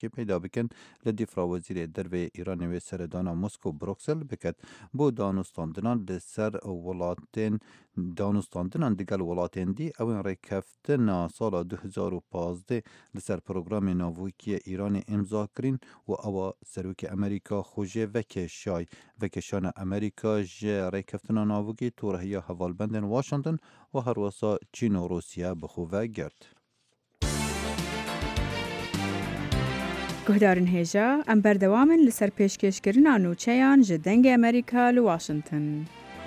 که پیدا بکن لدیفرا وزیر درو ایران و سردانا مسکو بروکسل بکد بو دانستاندنان لسر ولاتین دانستاندنان دیگل ولاتین دی اوین ریکفتن سال 2015 لسر پروگرام ناووکی ایران امضا کرین و او سروک امریکا خوژه وکشان امریکا جه ریکفتن ناووکی تورهی حوالبندن واشنطن و هر وسا چین و روسیه بخواه گرد. گهدارن هیجا ام بردوامن لسر پیشکشکرین نوچیان جدنگ امریکا لواشنطن.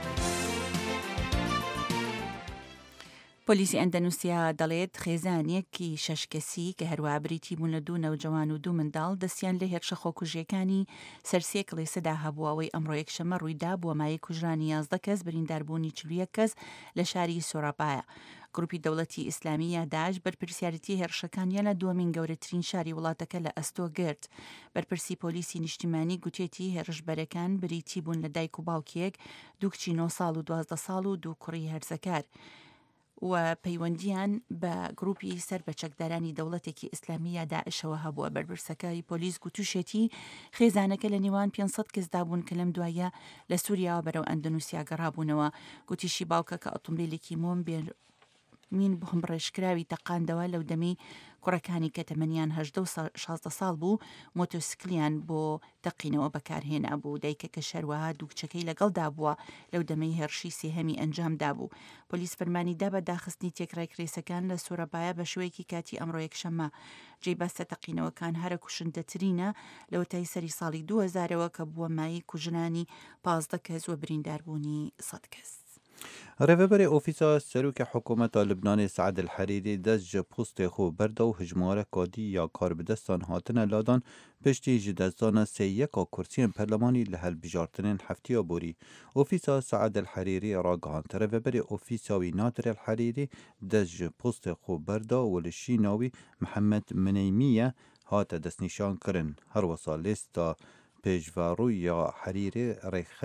پۆلیسی ئەندەنوسیا دەڵێت خێزانێکی شەشکەسی کە هەروە بریتی بوون لە 2 نەوجەوان و 2 منداڵ دەستیان لە هێرشە خۆکوژیەکانی سەرسێ کڵێسەدا هەبووەوەی ئەمڕۆ یەکشەمە ڕوویدا بووە مایەی کوژرانی 11 کەس برینداربوونی 41 کەس لە شاری سۆراپایە. گروپی دەوڵەتی ئیسلامی یا داعش بەرپرسیارەتی هێرشەکانیان لە دووەمین گەورەترین شاری وڵاتەکە لە ئەستۆ گرت. بەرپرسی پۆلیسی نیشتیمانی گوتێتی هێرشبەرەکان بریتی بوون لە دایک و باوکیەک 2 کچی 9 ساڵ و 12 ساڵ و 2 کوڕی هەرزەکار. و پەیوەندیان بە گروپی سەر بە چەکدارانی دەوڵەتێکی ئیسلامی یا داعشەوە هەبووە. بەرپرسەکەی پۆلیس گوتوشێتی خێزانەکە لە نێوان 500 کەسدا بوون کە لەم دوایە لە سووریاوە بەرەو ئەندەنوسیا گەڕابوونەوە. گوتیشی باوکە کە ئۆتۆمبیلێکی مین بۆ هەمڕێژکراوی تەقاندەوە لەو دەمەی کوڕەکانی کە تەمەنیان 16 ساڵ بوو مۆتۆسکلیان بۆ تەقینەوە بەکارهێنا بوو. دایکە کە شەروەها دوو کچەکەی لەگەڵدا بووە لەو دەمەی هێرشی سێهەمی ئەنجامدا بوو. پۆلیس فەرمانیدا بە داخستنی تێکڕای کرێسەکان لە سۆرەبایە بە شوەیەکی کاتی ئەمڕۆ یەکشەمە. جێی بەستە تەقینەوەکان هەرە کوشندەترینە لەوەتای سەری ساڵی 2000ەوە کە بووە مای کوژرانی 15 کەس و برینداربوونی 100 کەس. رهبر اوفیسا سروک حکومت لبنان سعد الحریری دست جه پوست خو برده و هجماره کادی یا کار بدستان هاتن لادان پشتی جدستان سیکا کرسی پرلمانی لحل بجارتنین هفتی بوری. اوفیسا سعد الحریری راگهانت رهبر اوفیساوی نادر الحریری دست جه پوست خو برده و لشیناوی محمد منیمیه هات دست نشان کرن. هر وصال لیستا پیجوارو یا حریری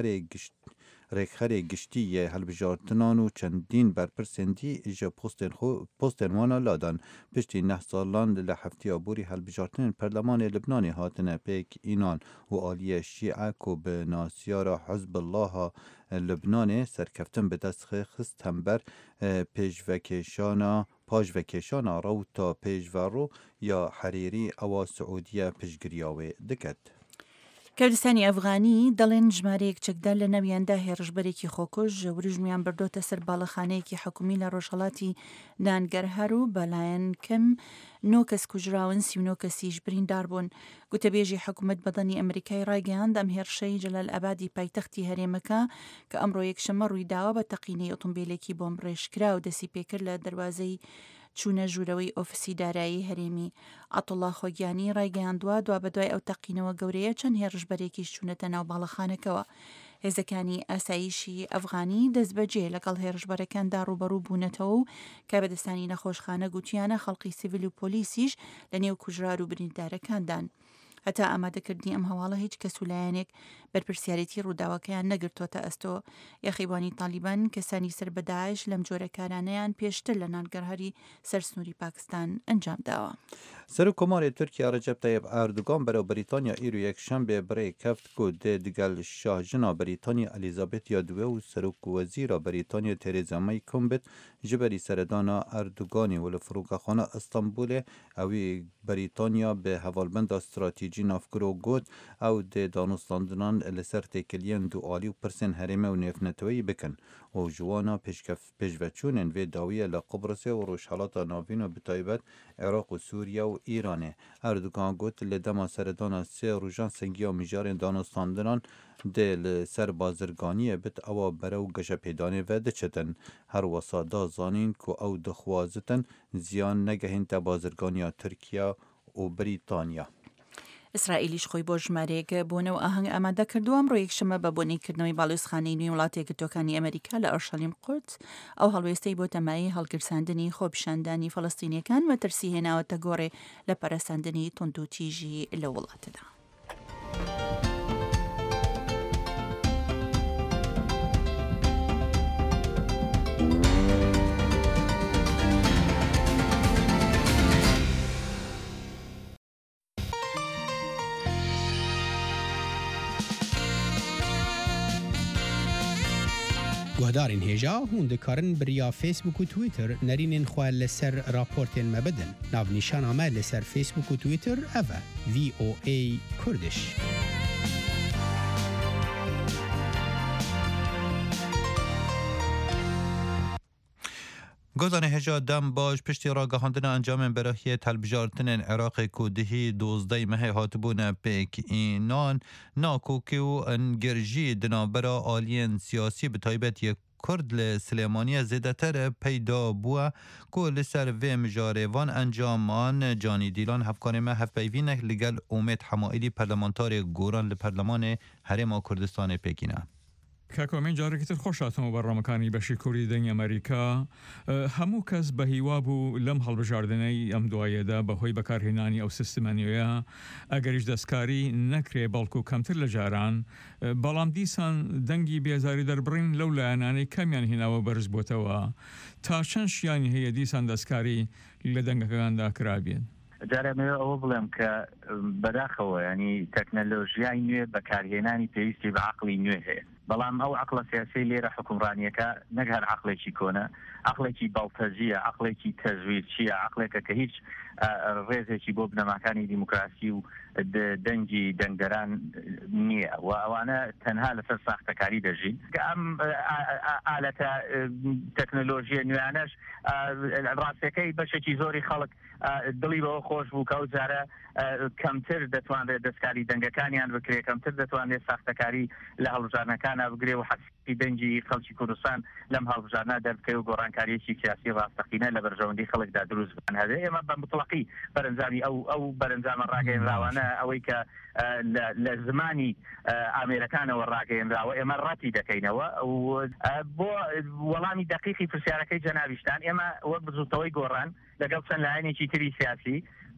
ریخری گشتی هلبجارتنان و چندین برپرسندی اجا پوستن وانا لادن پشتی 9 سالان لحفتی آبوری هلبجارتن پرلمان لبنانی هاتن پیک اینان و آلی شیعه کو به ناسیار حزب الله لبنانی سرکفتن به دست خستن بر پاجوکشانا رو تا پیجورو یا حریری او سعودیه پشگریاوی دکد. کردستانی ئەفغانی دەڵێن ژمارەیەک چەکدار لە ناویاندا هێرشبەرێکی خۆکوژ ورژمیان بردۆتە سەر باڵەخانەیەکی حکومی لە ڕۆژهەڵاتی نانگەرهار و بەلایەن کەم 9 کەس کوژراون 39 کەسیش بریندار بوون. گوتەبێژی حکوومەت بەدەنی ئەمریکای ڕایگەیاند ئەم هێرشەی جەلال ئەبادی پایتەختی هەرێمەکە کە ئەمڕۆ یەکشەمە ڕوویداوە بە تەقینەی ئۆتۆمبیلێکی بۆمب ڕێژکرا و دەسی پێکرد لە دەروازەی چوونە ژوورەوەی ئۆفیسی دارایی هەرێمی. عەتوڵڵا خۆگیانی ڕایگەیاندووە دوا بەدوای ئەو تەقینەوە گەورەیە چەند هێرشبەرێکیش چوونەتە ناو باڵەخانەکەوە. هێزەکانی ئاسایشی ئەفغانی دەستبەجێ لەگەڵ هێرشبەرەکاندا ڕوبەڕوو بوونەتەوە و کابەدەستانی نەخۆشخانە گوتیانە خەڵقی سیڤیل و پۆلیسیش لە نێو کوژرار و بریندارەکاندان. هەتا ئامادەکردنی ئەم هەواڵە هیچ کەسولایەنێک بەرپرسیارەتی ڕووداوەکەیان نەگرتوۆتە ئەستۆ. یەخیبانی تالیبان کەسانی سەر بە داعش لەم جۆرە کارانەیان پێشتر لە نانگەرهاری سەرسنووری پاکستان ئەنجام داوە. سەرۆک کۆماری تورکیا ڕەجەب تایب ئەردوغان بەرەو بەریتانیا ئیر و یەکشەمبێ بڕێ کەفت کو دێ دیگەل شاژنا بەریتانیا ئەلیزابێتیا دوێ و سەرۆک وەزیرە بەریتانیا تێرێزا مەی کۆمبت ji berî seredana Erdoganê û li firûgexana Istanbulê ew ê Brîtanya bi hevalbenda stratêjî navkiro got ew dê danûstandinan li ser têkiliyên dualî û pirsên herême û nêvneteweyî bikin û ji wana pêşveçûnên vê dawiye li Qibrîsê û Rojhilatê Navîn û bi taybet Iraq û Sûriye û Îranê. Erdogan got li dema seredana sê rojan sengiya mijarên danûstandinan dê li ser bazirganiyê bit ewa berew geşepêdanê ve diçitin. Her wesa da zanîn ku ew dixwazitin ziyan negehên te bazirganiya Tirkiye û Brîtanya. ئیسرائیلیش خۆی بۆ ژمارەیەک بوونەوە ئاهەنگ ئامادە کردووە ئەمڕۆ یەکشەمە بە بۆنیکردنەوەی باڵوێزخانەی نوێی وڵاتی یەکگرتووەکانی ئەمریکا لە ئەورشەلیم قودس ئەو هەڵوێستەی بۆ تەمایی هەڵگرساندنی خۆپیشاندانی فەڵەستینیەکان و ترسی هێناوەتە گۆڕێ لە پەرەساندنی توند و تیژی لە وڵاتەدا. گهدارین هێژا هون دikarin biriya Facebook û Twitter nerînên xwe li ser raportên me bidin. Navnîşana me li ser Facebook û Twitter ev e VOA Kurdish. گزارش هجا دم باش پشتی را گهاندن انجام براهی تلبیجارتن عراق کودهی 12 مه هاتبون پیک اینان ناکوکی و انگرجی دنابرا آلین سیاسی به تایبت یک کرد لسلیمانی زیده تر پیدا بوه که لسر و مجاروان انجامان جانی دیلان هفکار ما هفپیوینه لگل امید حمائلی پرلمانتار گوران لپرلمان هرم کردستان پیکینه. کاکۆمێن جارێکتر خۆشاتەوە بەڕامەکانی بەشی کوردی دەنگی ئەمریکا هەموو کەس بەهیوا بوو لەم هەڵبژاردنەی ئەم دوایەدا بەهۆی بەکارهێنانی ئەو سیستەمانیۆیە ئەگەریش دەستکاری نەکرێ بەڵکو کەمتر لە جاران بەڵام دیسان دەنگی بێزاری دەربڕین لەو لایەنانەی کەمیان هێناوە بەرز بۆتەوە تا چەند شیانی هەیە دیسان دەستکاری لە دەنگەکەکاندا کرابێت. جارێمەوە ئەوە بڵێم کە بەداخەوە ینی تەکنەلۆژیای نوێ بەکارهێنانی پێویستی بە عەقڵی نوێ هەیە بەڵام ئەو عەقڵە سیاسی لێرە حکومڕانیەکە نەک هەر عەقڵێکی کۆنە عەقڵێکی باڵتەجیە عەقڵێکی تەزویرچیە عەقڵێکە کە هیچ ڕێزێکی بۆ بنەماکانی دیموکراسی و دەنگی دەنگدەران نییە و ئەوانە تەنها لەسەر ساختەکاری دەژین کە ئەم ئالەتە تەکنۆلۆژیە نوێیانەش ڕاستەکەی بەشێکی زۆری خەڵک دڵی بەوە خۆش بوو کە ئەو جارە کەمتر دەتوانێت دەستکاری دەنگەکانیان بکرێت کەمتر دەتوانێت ساختەکاری لە هەڵبژارنەکانە بگرێ و حەسی دەنگی خەڵکی کوردستان لەم هەڵبژارنە دەربکەی و گۆڕانکاریەکی سیاسی ڕاستەقینە لە بەرژەوەندی خەڵکدا دروست بکەن هەبێ ئێمە بە مطلقی بەرەنجامی ئەو بەرەنجامە ڕاگەیەنراوانە ئەوەی کە لە زمانی ئامێرەکانەوە ڕاگەیەنراوە ئێمە ڕەتی دەکەینەوە بۆ وەڵامی دقیقی پرسیارەکەی جەنابیشتان ئێمە وەک بزوتەوەی گۆڕان لەگەڵ چەند لایەنێکی تری سیاسی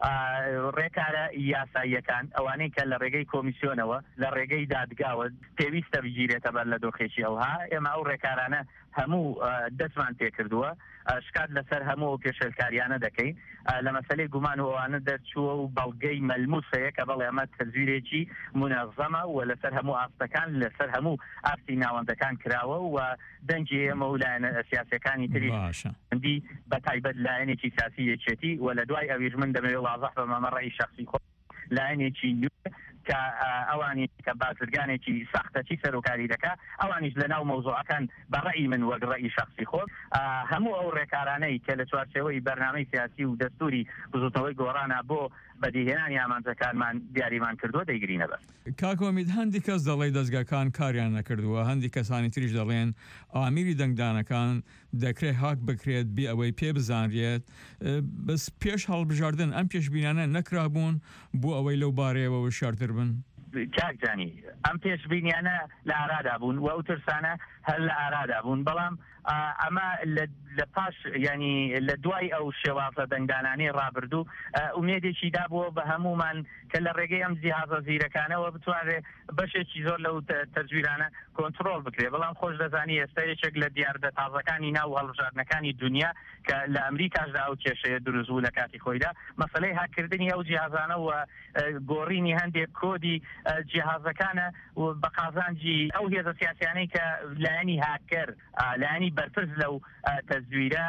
ڕێکارە یاساییەکان ئەوانەی کە لە ڕێگەی کۆمیسیۆنەوە لە ڕێگەی دادگاوە پێویستە بگیرێتە بەر لە دۆخێکی ئەوها ئێمە ئەو ڕێکارانە هەموو دەستمان پێکردووە شکات لەسەر هەموو پێشەلکاریانە دەکەین لە مەسەلەی گومان و ئەوانە دەرچووە و بەڵگەی مەلموسەیە کە بەڵێ ئەمە تەزویرێکی منەظەمە و لەسەر هەموو ئاستەکان لەسەر هەموو ئاستی ناوەندەکان کراوە و دەنگی ئێمە و لایەنە سیاسیەکانی تریدی بە تایبەت لایەنێکی سیاسی یەکێتی و لە دوای ئەویش من دەمەوێت واضح بەمە ڕێی شخصی خۆ لایەنێکی نوێ کە ئەوانی کە بازرگانێکی ساختەچی سەرۆکاری دەکات ئەوانیش لە ناو مەوزوعەکان بەڕێی من وەک ڕێی شخصی خۆم هەموو ئەو ڕێکارانەی کە لە چوارچێوەی بەرنامەی سیاسی و دەستوری بزوتنەوەی گۆڕانە بۆ بەدیهێنانی ئامانجەکانمان دیاریمان کردووە دەیگرینە بەر کاکۆمید هەندی کەس دەڵێ دەستگاکان کاریان نەکردووە هەندی کەسانی تریش دەڵێن ئامیری دەنگدانەکان دەکرێت هاک بکرێت بێ ئەوەی پێ بزانرێت بەس پێش هەڵبژاردن ئەم پێشبینانە نەکرابوون بۆ ئەوەی لەو بارەیەوە وشارتر بن کاکجانی ئەم پێشبینیانە لە ئارادا بوون و ئەو ترسانە هەر لە ئارادا بوون بەڵام ئەمە لە پاش ینی لە دوای ئەو شێوازە دەنگدانانەی ڕابردوو ئومێدێکی دابووە بە هەمومان کە لە ڕێگەی ئەم جیهازە زیرەکانەوە بتوانێت بەشێکی زۆر لەو تەزویرانە کۆنتترۆل بکرێ بەڵام خۆش دەزانی ئێستا یەکێک لە دیاردە تازەکانی ناو هەڵبژاردنەکانی دنیا کە لە ئەمریکاشدا ئەو کێشەیە دروست بوو لە کاتی خۆیدا مەسەلەی هاکردنی ئەو جیهازانە و گۆڕینی هەندێک کۆدی جیهازەکانە بە قازانجی ئەو هێزە سیاسیانەی کە لایەنی هاکەر لایەنی بەرپرس لەو تەزویرە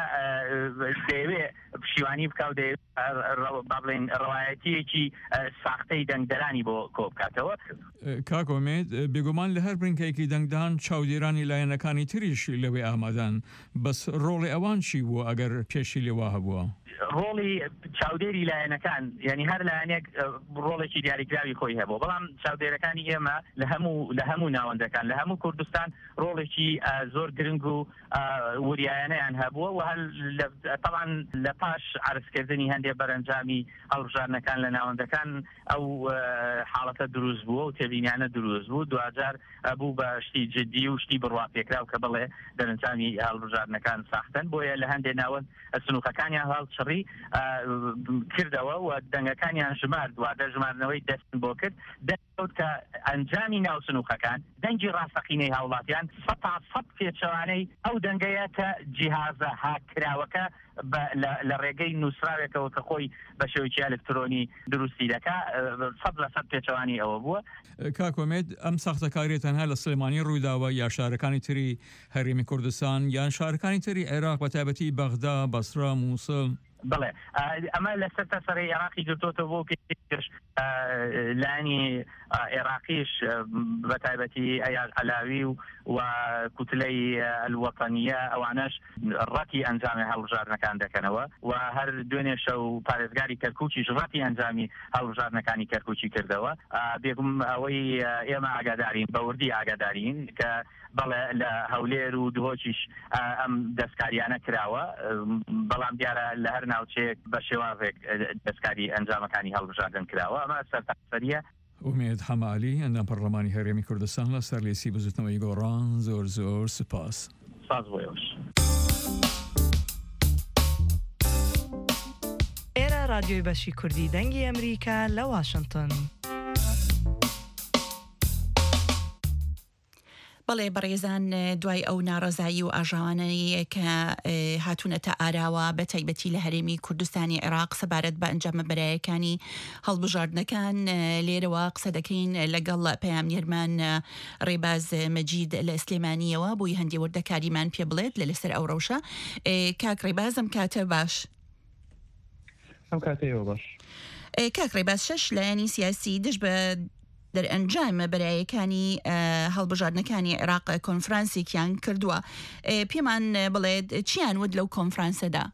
دەیەوێ پشیوانی بکە و بڵێن ڕەوایەتیەکی ساختەی دەنگدەرانی بۆ کۆ بکاتەوە کاکۆمێت بێگومان لە هەر بڕینکەیەکی دەنگدان چاودێرانی لایەنەکانی تریش لەوێ ئامادەن بەس ڕۆڵی ئەوان چی بوو ئەگەر پێشی لێوا هەبووە ڕۆڵی چاودێری لایەنەکان یعنی هەر لایەنێک ڕۆڵێکی دیاریکراوی خۆی هەبوو بەڵام چاودێرەکانی ئێمە لە هەموو ناوەندەکان لە هەموو کوردستان ڕۆڵێکی زۆر گرنگ و وریایانەیان هەبووە و هەر تەڵان لە پاش عرضکردنی هەندێک بەرەنجامی هەڵبژاردنەکان لە ناوەندەکان ئەو حاڵەتە دروست بووە و تێبینیانە دروست بوو دوجار بوو بە شتی جدی و شتی بڕواپێکراو کە بڵێ دەرەنجامی هەڵبژاردنەکان ساختن بۆیە لە هەندێک ناوەند سنووقەکانیان هەڵچڕی کردەوە و دەنگەکانیان ژمار دوادە ژمارنەوەی دەستن بۆ کرد دەوت کە ئەنجامی ناو سنووقەکان دەنگی ڕاستەقینەی هاوڵاتیان 100% پێچەوانەی ئەو دەنگەیە کە جیهازە هاکراوەکە لە ڕێگەی نووسراوێکەوە کە خۆی بە شێوەیەکی ئەلکترۆنی دروستی دەکا 100% پێچەوانی ئەوە بووە. کاکۆمێد ئەم ساختەکاری تەنها لە سلێمانی ڕوویداوە یا شارەکانی تری هەرێمی کوردستان یان شارەکانی تری عێراق بە تایبەتی بەغدا، بەسرا، مووسڵ؟ بڵێ ئەمە لەسەر تەسەڕی عێراقی گرتوتە بۆ پێش لانی عێراقیش بە تایبەتی ئەیاز عەلاوی و کوتلەی الوەتەنیە ئەوانەش ڕەتی ئەنجامی هەڵبژاردنەکان دەکەنەوە و هەر دوێنێ شەو پارێزگاری کەرکووکیش ڕەتی ئەنجامی هەڵبژاردنەکانی کەرکووکی کردەوە. بێگوم ئەوەی ئێمە ئاگادارین بەوردی ئاگادارین کە بەڵێ لە هەولێر و دهۆکیش ئەم دەستکاریانە کراوە، بەڵام دیارە لە هەر ناوچەیەک بە شێوازێک دەستکاری ئەنجامەکانی هەڵبژاردن کراوە. ئەمە سەرتاسەریە. ئومێد حەمالی ئەندام پەرلەمانی هەرێمی کوردستان لە سەر لێسی بزوتنەوەی گۆڕان زۆر زۆر سوپاس. ساز بۆیەوەش. ئێرە رادیۆی بەشی کوردی دەنگی ئەمریکا لە واشنگتن. بەڵێ بەڕێزان، دوای ئەو ناڕەزایی و ئاژاوانەیە کە هاتوونەتە ئاراوە بە تایبەتی لە هەرێمی کوردستانی عێراق سەبارەت بە ئەنجامە بەرایەکانی هەڵبژاردنەکان، لێرەوە قسە دەکەین لەگەڵ پەیامنێرمان ڕێباز مەجید لە سلێمانیەوە بۆی هەندی وردەکاریمان پێ بڵێت لەسەر ئەو ڕەوشە. کاک ڕێبازم کاتە باش؟ ئەم کاتەیەوە باش. کاک ڕێباز، شەش لایەنی سیاسی دژ بە دەرئەنجامە بەرایەکانی هەڵبژاردنەکانی عێراق کۆنفرانسێکیان کردووە. پێمان بڵێت چیان ود لەو کۆنفرانسەدا؟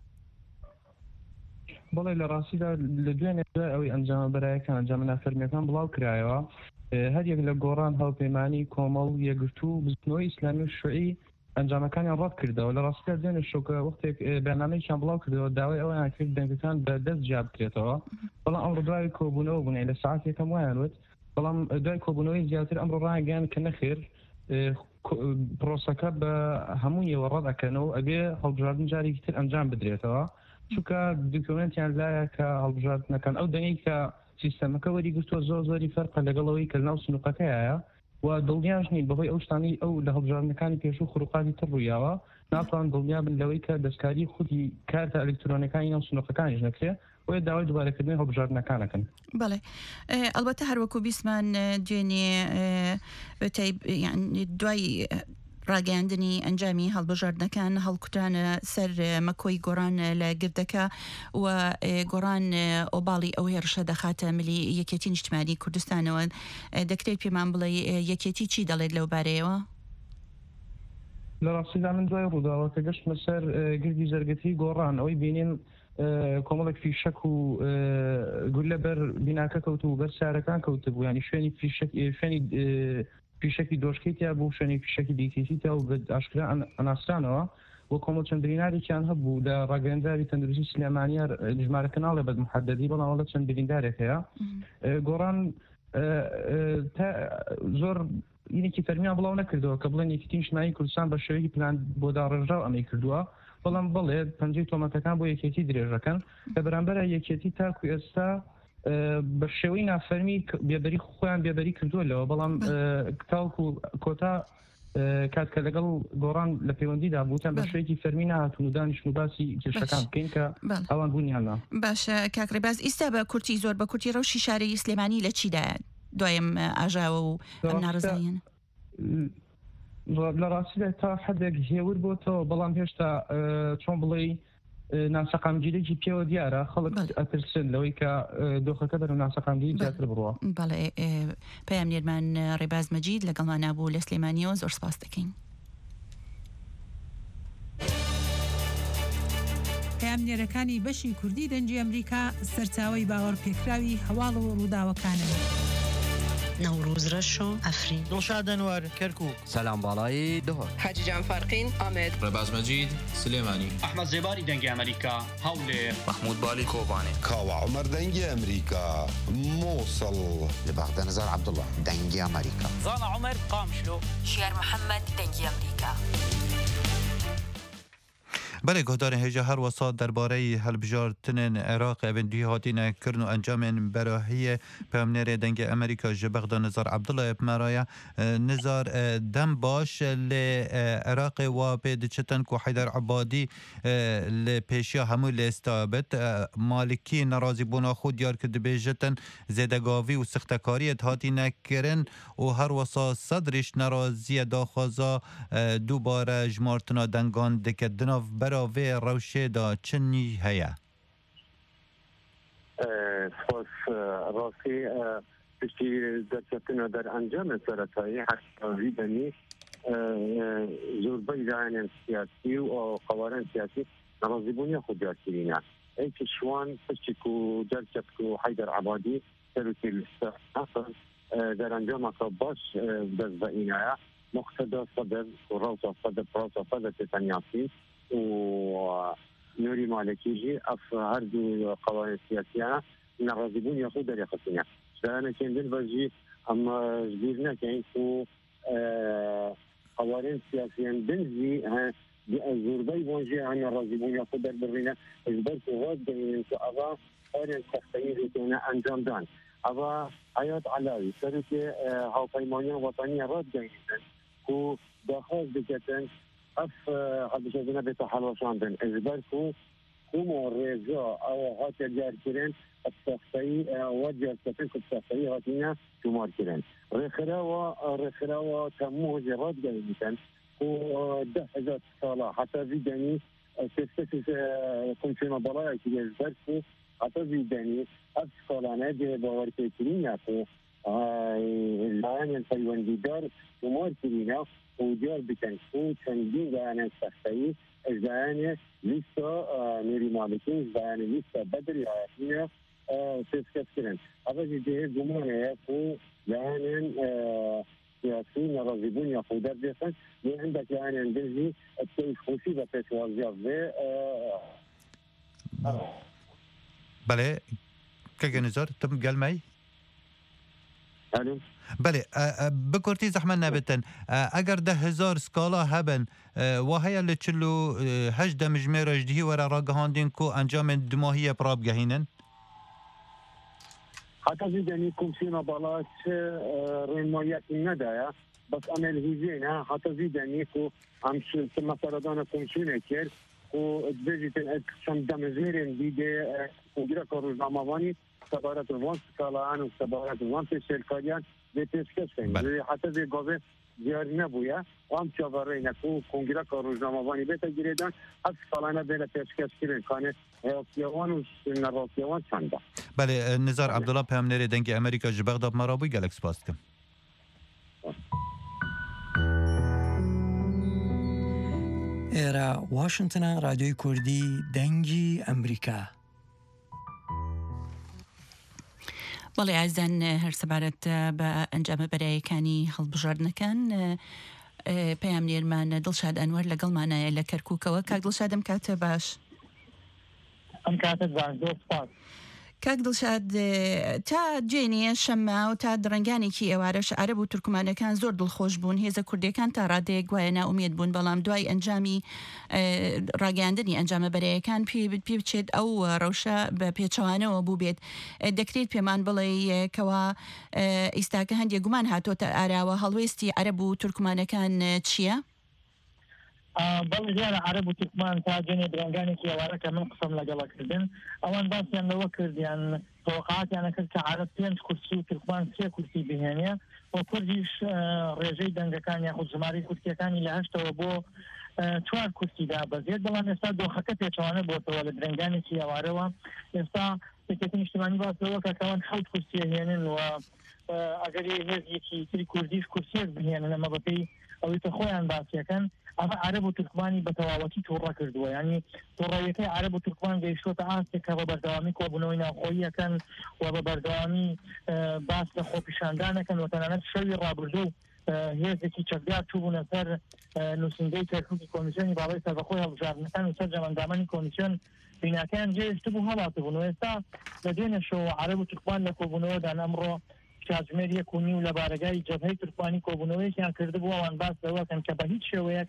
بەڵێ لە ڕاستیدا لە دوێنێ ئەوەی ئەنجامە بەرایەکان ئەنجامە نافەرمیەکان بڵاو کرایەوە، هەر یەک لە گۆڕان هەڵپەیمانی کۆمەڵ یەکگرتوو بزنەوەی ئیسلامی و شوعی ئەنجامەکانیان ڕەت کردەوە. لە ڕاستیدا دوێنێ شۆکە وەختێک بەرنامەیەکیان بڵاو کردەوە داوای ئەویان کرد دەنگەکان بە دەست جیا بکرێتەوە، بەڵام ئەمڕۆ دوای کۆبوونەوە بوونێ لە ساعاتێکەم وایان وت، بەڵام دوای کۆبوونەوەی زیاتر ئەمڕۆ ڕایگەیان کە نەخێر پرۆسەکە بە هەموویەوە ڕەت ئەکەنەوە ئەبێ هەڵبژاردن جارێکی تر ئەنجام بدرێتەوە، چونکە دوکیومنتیان لایە کە هەڵبژاردنەکان ئەو دەنگی کە سیستەمەکە وەریگرتووە زۆری فەرقە لەگەڵەوەی کە ناو سنووقەکەیە و دڵنیاش نین بەهۆی ئەو شتانی ئەو لە هەڵبژاردنەکانی پێش و خروقاتی تر ڕوویاوە ناتوان دڵنیا بن لەوەی کە دەستکاری خودی کارتە ئەلکترۆنیەکانی ناو سنووقەکانیش نەکرێ وە داوای دووبارەکردنی هەڵبژاردنەکانەکەن. بەڵێ، ئەلبەتە هەروەکو بیسمان دوێنێ دوای ڕاگەاندنی ئەنجامی هەڵبژاردنەکان هەڵکوتانە سەر مەکۆی گۆڕان لە گردەکە و گۆڕان ئۆباڵی ئەو هێرشە دەخاتە ملی یەکێتی نیشتیمانی کوردستانەوە. دەکرێت پێمان بڵێ یەکێتی چی دەڵێت لەو بارەیەوە؟ لە ڕاستیدا من دوای ڕووداوە کە گەشتمە سەر گردی زەرگەتی گۆڕان ئەوەی بینین کۆمەڵێک فیشەک و گول لەبەر بیناکە کەوت و بەر سارەکان کەوت بوو، ینی شوێنی فیشەکی دۆشکیتیا بوو، شوێنی فیشەکی دیکەیتیا و ئاشکرا ئەناسرانەوە وە کۆمەڵ چەند بریندارێکیان هەبوو لە ڕاگەیەنداری تەندروستی سلێمانیە ژمارە کەناڵێ بەد محەدەدی، بەڵام وەڵە چەند بریندارێک هەیە. گۆڕان زۆر یەکی فەرمیان بڵاو نەکردەوە کە بڵێن یەکێتی نیشتیمانی کوردستان بە شێوەیەکی پلان بۆ داڕێژراو ئەمەی کردووە، بەڵام بڵێ پەنجەی تۆمەتەکان بۆ یەکێتی درێژەکەن کە بەرامبەر یەکێتی تاکو ئێستا بە شێوەی نافەرمی بێبەری خۆیان بێبەری کردووە لەوە، بەڵام تاوکو کۆتا کاتکە لەگەڵ گۆڕان لە پەیوەندیدا بوتان بە شوێکی فەرمی نهاتون و دانیشتن و باسی کێشەکان بکەین کە ئەوان بوونیاننا. باشە کاک ڕێباز، ئیستا بە کورتی زۆر بە کورتی ڕەوشی شارەی سلێمانی لە چیدا دوایم ئاژاوە و ئەم ناڕزاییان؟ لە ڕاستیدا تا حدێک هێور بۆتەوە، بەڵام هێشتا چۆن بڵێ ناسەقامگیرێکی پێوە دیارە خەڵک ئەترسن لەوەی کە دۆخەکە بەرەو ناسەقامگیری زیاتر بڕوە. بەڵێ، پەیامنێرمان ڕێباز مەجید لەگەڵمان نابوو لە سلێمانیەوە زۆر سپاس دەکەین. پەیامنێرەکانی بەشی کوردی دەنگی ئەمریکا سەرچاوەی باوەڕ پێکراوی هەواڵ و ڕووداوەکانن. نوروز رشو افرین دڵشاد ئەنوەر کەرکووک سەلام باڵایی دهۆر حاجی جان فارقین ئامێد ڕێباز مەجید سلێمانی ئەحمەد زێباری دەنگی ئەمریکا هەولێر محمود بالی کۆبانێ کاوە عومەر دەنگی ئەمریکا مووسڵ لە بەغدە نەزار عەبدوڵڵا دەنگی ئەمریکا زانا عومەر قامشلۆ شێر محەممەد دەنگی ئەمریکا. بله گهدار هجا هر وسط درباره هلبجارتن عراق اوندی هاتین کرن و انجام براهی پیامنر دنگ امریکا جبغدا نزار عبدالله ابمرایا نزار دم باش لعراق و بدچتن کو حیدر عبادی لپیشیا همو لاستابت مالکی نرازی بونا خود یار کد بیجتن زدگاوی و سختکاری هاتین کرن و هر وسط صدرش نرازی داخوازا دوباره جمارتنا دنگان دکدناف براوی روشه دا چنی هیا سپاس راستی پشتی درچتنا در انجام سرطایی حتی بنی زوربای دعین سیاسی و قوارن سیاسی نرازی بونی خود یاد کرینه ای که شوان پشتی که درچت که حیدر عبادی سروتی الاستحقاق در انجام اقرباش دست اینه مقتدى صدر وروضة صدر براسة صدر تتنياسي ونوري مالكيجي اف هردو قوانين سياسية نرازبون ياخذ در يخصينا فانا كان بنفجي اما جبيرنا كاين كو قوانين سياسية بنزي زوربي بونجي عن الرازبون ياخذ در برينا اجبرت غاد من ابا قوانين تخطيط كنا انجام دان ابا حياة علاوي سرتي هاو قيمانية وطنية راد جايين و داخل بکتن اف حدشنا بتحلوشاندن اجبر کو رضا او هات جار کرن الصحي وجه الصحي الصحي هاتينا تمار کرن رخرا و تمو جرات جايين و 10,000 صالة حتى زيداني تستفز كونسيما بلاي كي اجبر کو حتى زيداني اف صالانه دي باور كيرينا کو الآن الفيوان ديدار تمار كرينا وديار بتنكو تنبيه بيانا السخطي الزيانة لسه نوري مالكي الزيانة لسه بدري عياتنا تسكت كرن هذا جديه جمعنا يكو لأنا سياسي نرازبون يقودر بيخن عندك يعني اندرجي التويش خوشي بتتوازيا في بله كاكا نزار تم قال معي بله بکرتی زحمت نبتن اگر 10,000 سکالا هبن و هیا لچلو 8 مجموعه جدی ورا راگهاندین کو انجام دماهی پراب گهینن حتی زیدنی کمسینا بالا رمایت ندایا بس عمل هیزینا حتی زیدنی کو امشل مثلا دانا کمسیونه کرد و بجیتن شم دمزیرین دیده کنگیره کاروزنامه‌وانی سبارت وان سالان و سبارت وان تشکیلیان به تشکیل کنید حتی به گاوه دیاری نبوده آم چهارراه نکو کنگره کاروزنامه‌وانی بهت گیردن از سالانه به تشکیل کنید کانه راسیوان و نراسیوان چنده بله نزار عبدالله پیامنر دنگ امریکا جبغداد مرابوی گلکس پاست کم ایرا واشنطن رادیوی کردی دنگی امریکا بەڵێ ئازان هەر سەبارەت بە ئەنجامە بەرایەکانی هەڵبژاردنەکان پەیام نێرمان دڵشاد ئەنوەر لەگەڵمانایە لە کەرکووکەوە کاک دڵشادم کاتە باش ئەم کاتت باش زۆر سپاس کاک دڵشاد تا جێنیە شەمما و تا درەنگانێکی ئێوارەش عەرەب و تورکمانەکان زۆر دڵخۆش بوون هێزە کوردیەکان تا ڕادەیەک گوایە ناومێد بوون بەڵام دوای ئەنجامی ڕاگەاندنی ئەنجامە بەرایەکان پێ بچێت ئەو ڕەوشە بە پێچەوانەوە بوو بێت دەکرێت پێمان بڵێ کەوا ئیستاکە هەندێک گومان هاتۆتە ئاراوە هەڵوێستی عەرەب و تورکمانەکان چییە؟ بەڵێ دیارە عەرەب و تورکمان تا جێنێ درەنگانێکی ئێوارە کە من قسەم لەگەڵەکردن ئەوان باسییان لەوە کردیان تەوەقعاتیانە کرد کە عەرەب 5 کورسی و تورکمان 3 کورسی بهێنێ و کوردیش ڕێژەی دەنگەکان یاخود ژمارەی کورسیەکانی لە 8ەوە بۆ 4 کورسیدا بەزێت بەڵام ئێستا دۆخەکە پێچەوانە بۆتەوە لە درەنگانێکی ئێوارەوە ئێستا یەکێتی نیشتیمانی باسەوە کە کەوان 7 کورسیە هێنن و ئەگەر هێزیەکی تری کوردیش کورسێک بهێنن ئەمە بەپێی ئەوەی کە خۆیان باسیەکەن ئەمە عەرەب و تورکمانی بە تەواوەتی تووڕە کردووە یعنی تووڕەیەکەی عەرەب و تورکمان گەیشتۆتە ئاستێک کە بە بەردەوامی کۆبوونەوەی ناوخۆییەکەن و بە بەردەوامی باس لە خۆپیشاندانەکەن و تەنانەت شەوی ڕابردوو هێزێکی چەکدار چووبوونە سەر نووسینگەی کەرکووکی کۆمیسیۆنی باڵای سەربەخۆی هەڵبژاردنەکان و سەرجەمەندامانی کۆمیسیۆن بیناکەیان جێهێشت بوو هەڵاتە بوون و ئێستا لە دوێنێشەوە عەرەب و تورکمان لە کۆبوونەوەدان ئەمڕۆ کاتژمێر 1.5 لە بارگای جەبهەی تورکمانی کۆبوونەوەیەکیان کردبوو ئەوان باس لەوەکەن کە بە هیچ شێوەیەک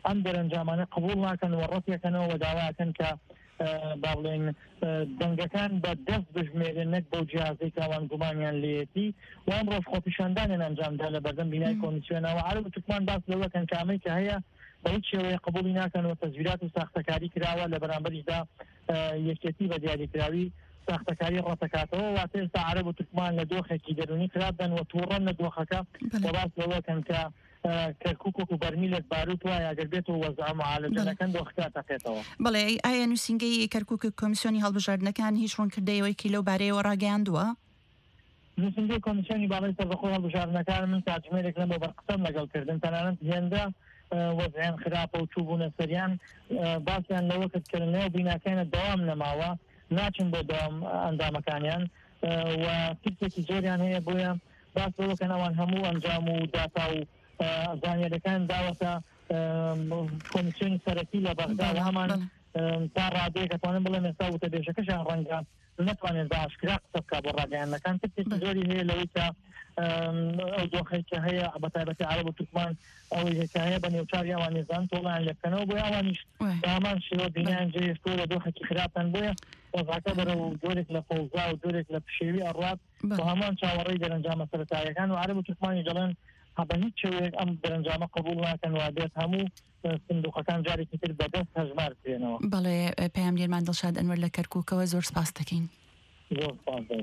ئەم دەرەنجامانە قبول ناکەن و ڕەتێکەنەوە و داواکەن کە با بڵێن دەنگەکان بە دەست بژمێرن نەک بەو جیازەی کاوان گومانیان لێتی و ئەم ڕۆژ خۆپیشاندانیان ئەنجامدا لە بەردەم بینای کۆمیسیۆنەوە عەرب و تورکمان باس لەوەکەن کە ئەمەی کە هەیە بە هیچ شێوەیە قبوڵی ناکەن و تەزویرات و ساختەکاری کراوە لە بەرامبەریشدا یەکێتی بە دیاریکراوی ساختەکاری ڕەتەکاتەوە واتە ئێستا عەرب و تورکمان لە دۆخێکی دەرونی خراپدەن و تووڕەن لە دۆخەکە و باس لەوەکەن کە کەرکوک و بەرمیلێک باروت وایە ئەگەر بێت و وەزع معالەجەکەن دۆخەکە تەقێتەوە. بەڵێ ئایا نووسینگەی کەرکوک کۆمیسیۆنی هەڵبژاردنەکان هیچ ڕوونکردەوەیکی لەو بارەیەوە ڕاگەیاندووە؟ نووسینگەی کۆمیسیۆنی باڵی سەربەخۆی هەڵبژاردنەکان من کاتژمێرێک لەمە بەرقسەم لەگەڵکردن تەنانەت هێندە وەزعیان خراپە و چووبوونە سەریان باسییان لەوە کردکردنەوە بیناکەینە دەوام نەماوە ناچن بۆ دەوام ئەندامەکانیان و تیپێکی زۆریان هەیە بۆیە باس لەوەکەن ئەوان هەموو ئەنجام و داتا و زانیاریەکان داوەتە کۆمیسیۆنی سەرەکی لە بەغدا و هەمان تا ڕادەیە کە توانن بڵێن ئێستا وتەبێژەکەشیان ڕەنگە نەتوانێت بە ئاشکرا قسە بکات بۆ ڕاگەیاندنەکان تیپێکی زۆری هەیە لەوەی کە ئەو دۆخەی کە هەیە بە تایبەتی عەرب و تورکمان ئەوەی کە هەیە بە نێوچاری ئەوان نێزان تۆڵیان لێبکەنەوە بۆیە ئەوانیش بە هەمان شێوە بینایان جێهێشتووە لە دۆخێکی خراپن بۆیە وەزعەکە بەرەو جۆرێک لە فەوزا و جۆرێک لە پشێوی ئەڕات بە هەمان چاوەڕێی دەرەنجامە سەرەتاییەکان و عەرب و تورکمانی دەڵێن بە هیچ شێوەیەک ئەم دەرەنجامە قبول ناکەن و دێت هەموو سندوقەکان جارێکی تر بەدەست هەژمار بکرێنەوە. بەڵێ پەیامگێرمان دڵشاد ئەنوەر لە کەرکووکەوە زۆر سپاس دەکەین. زۆر سپاس دەکەین.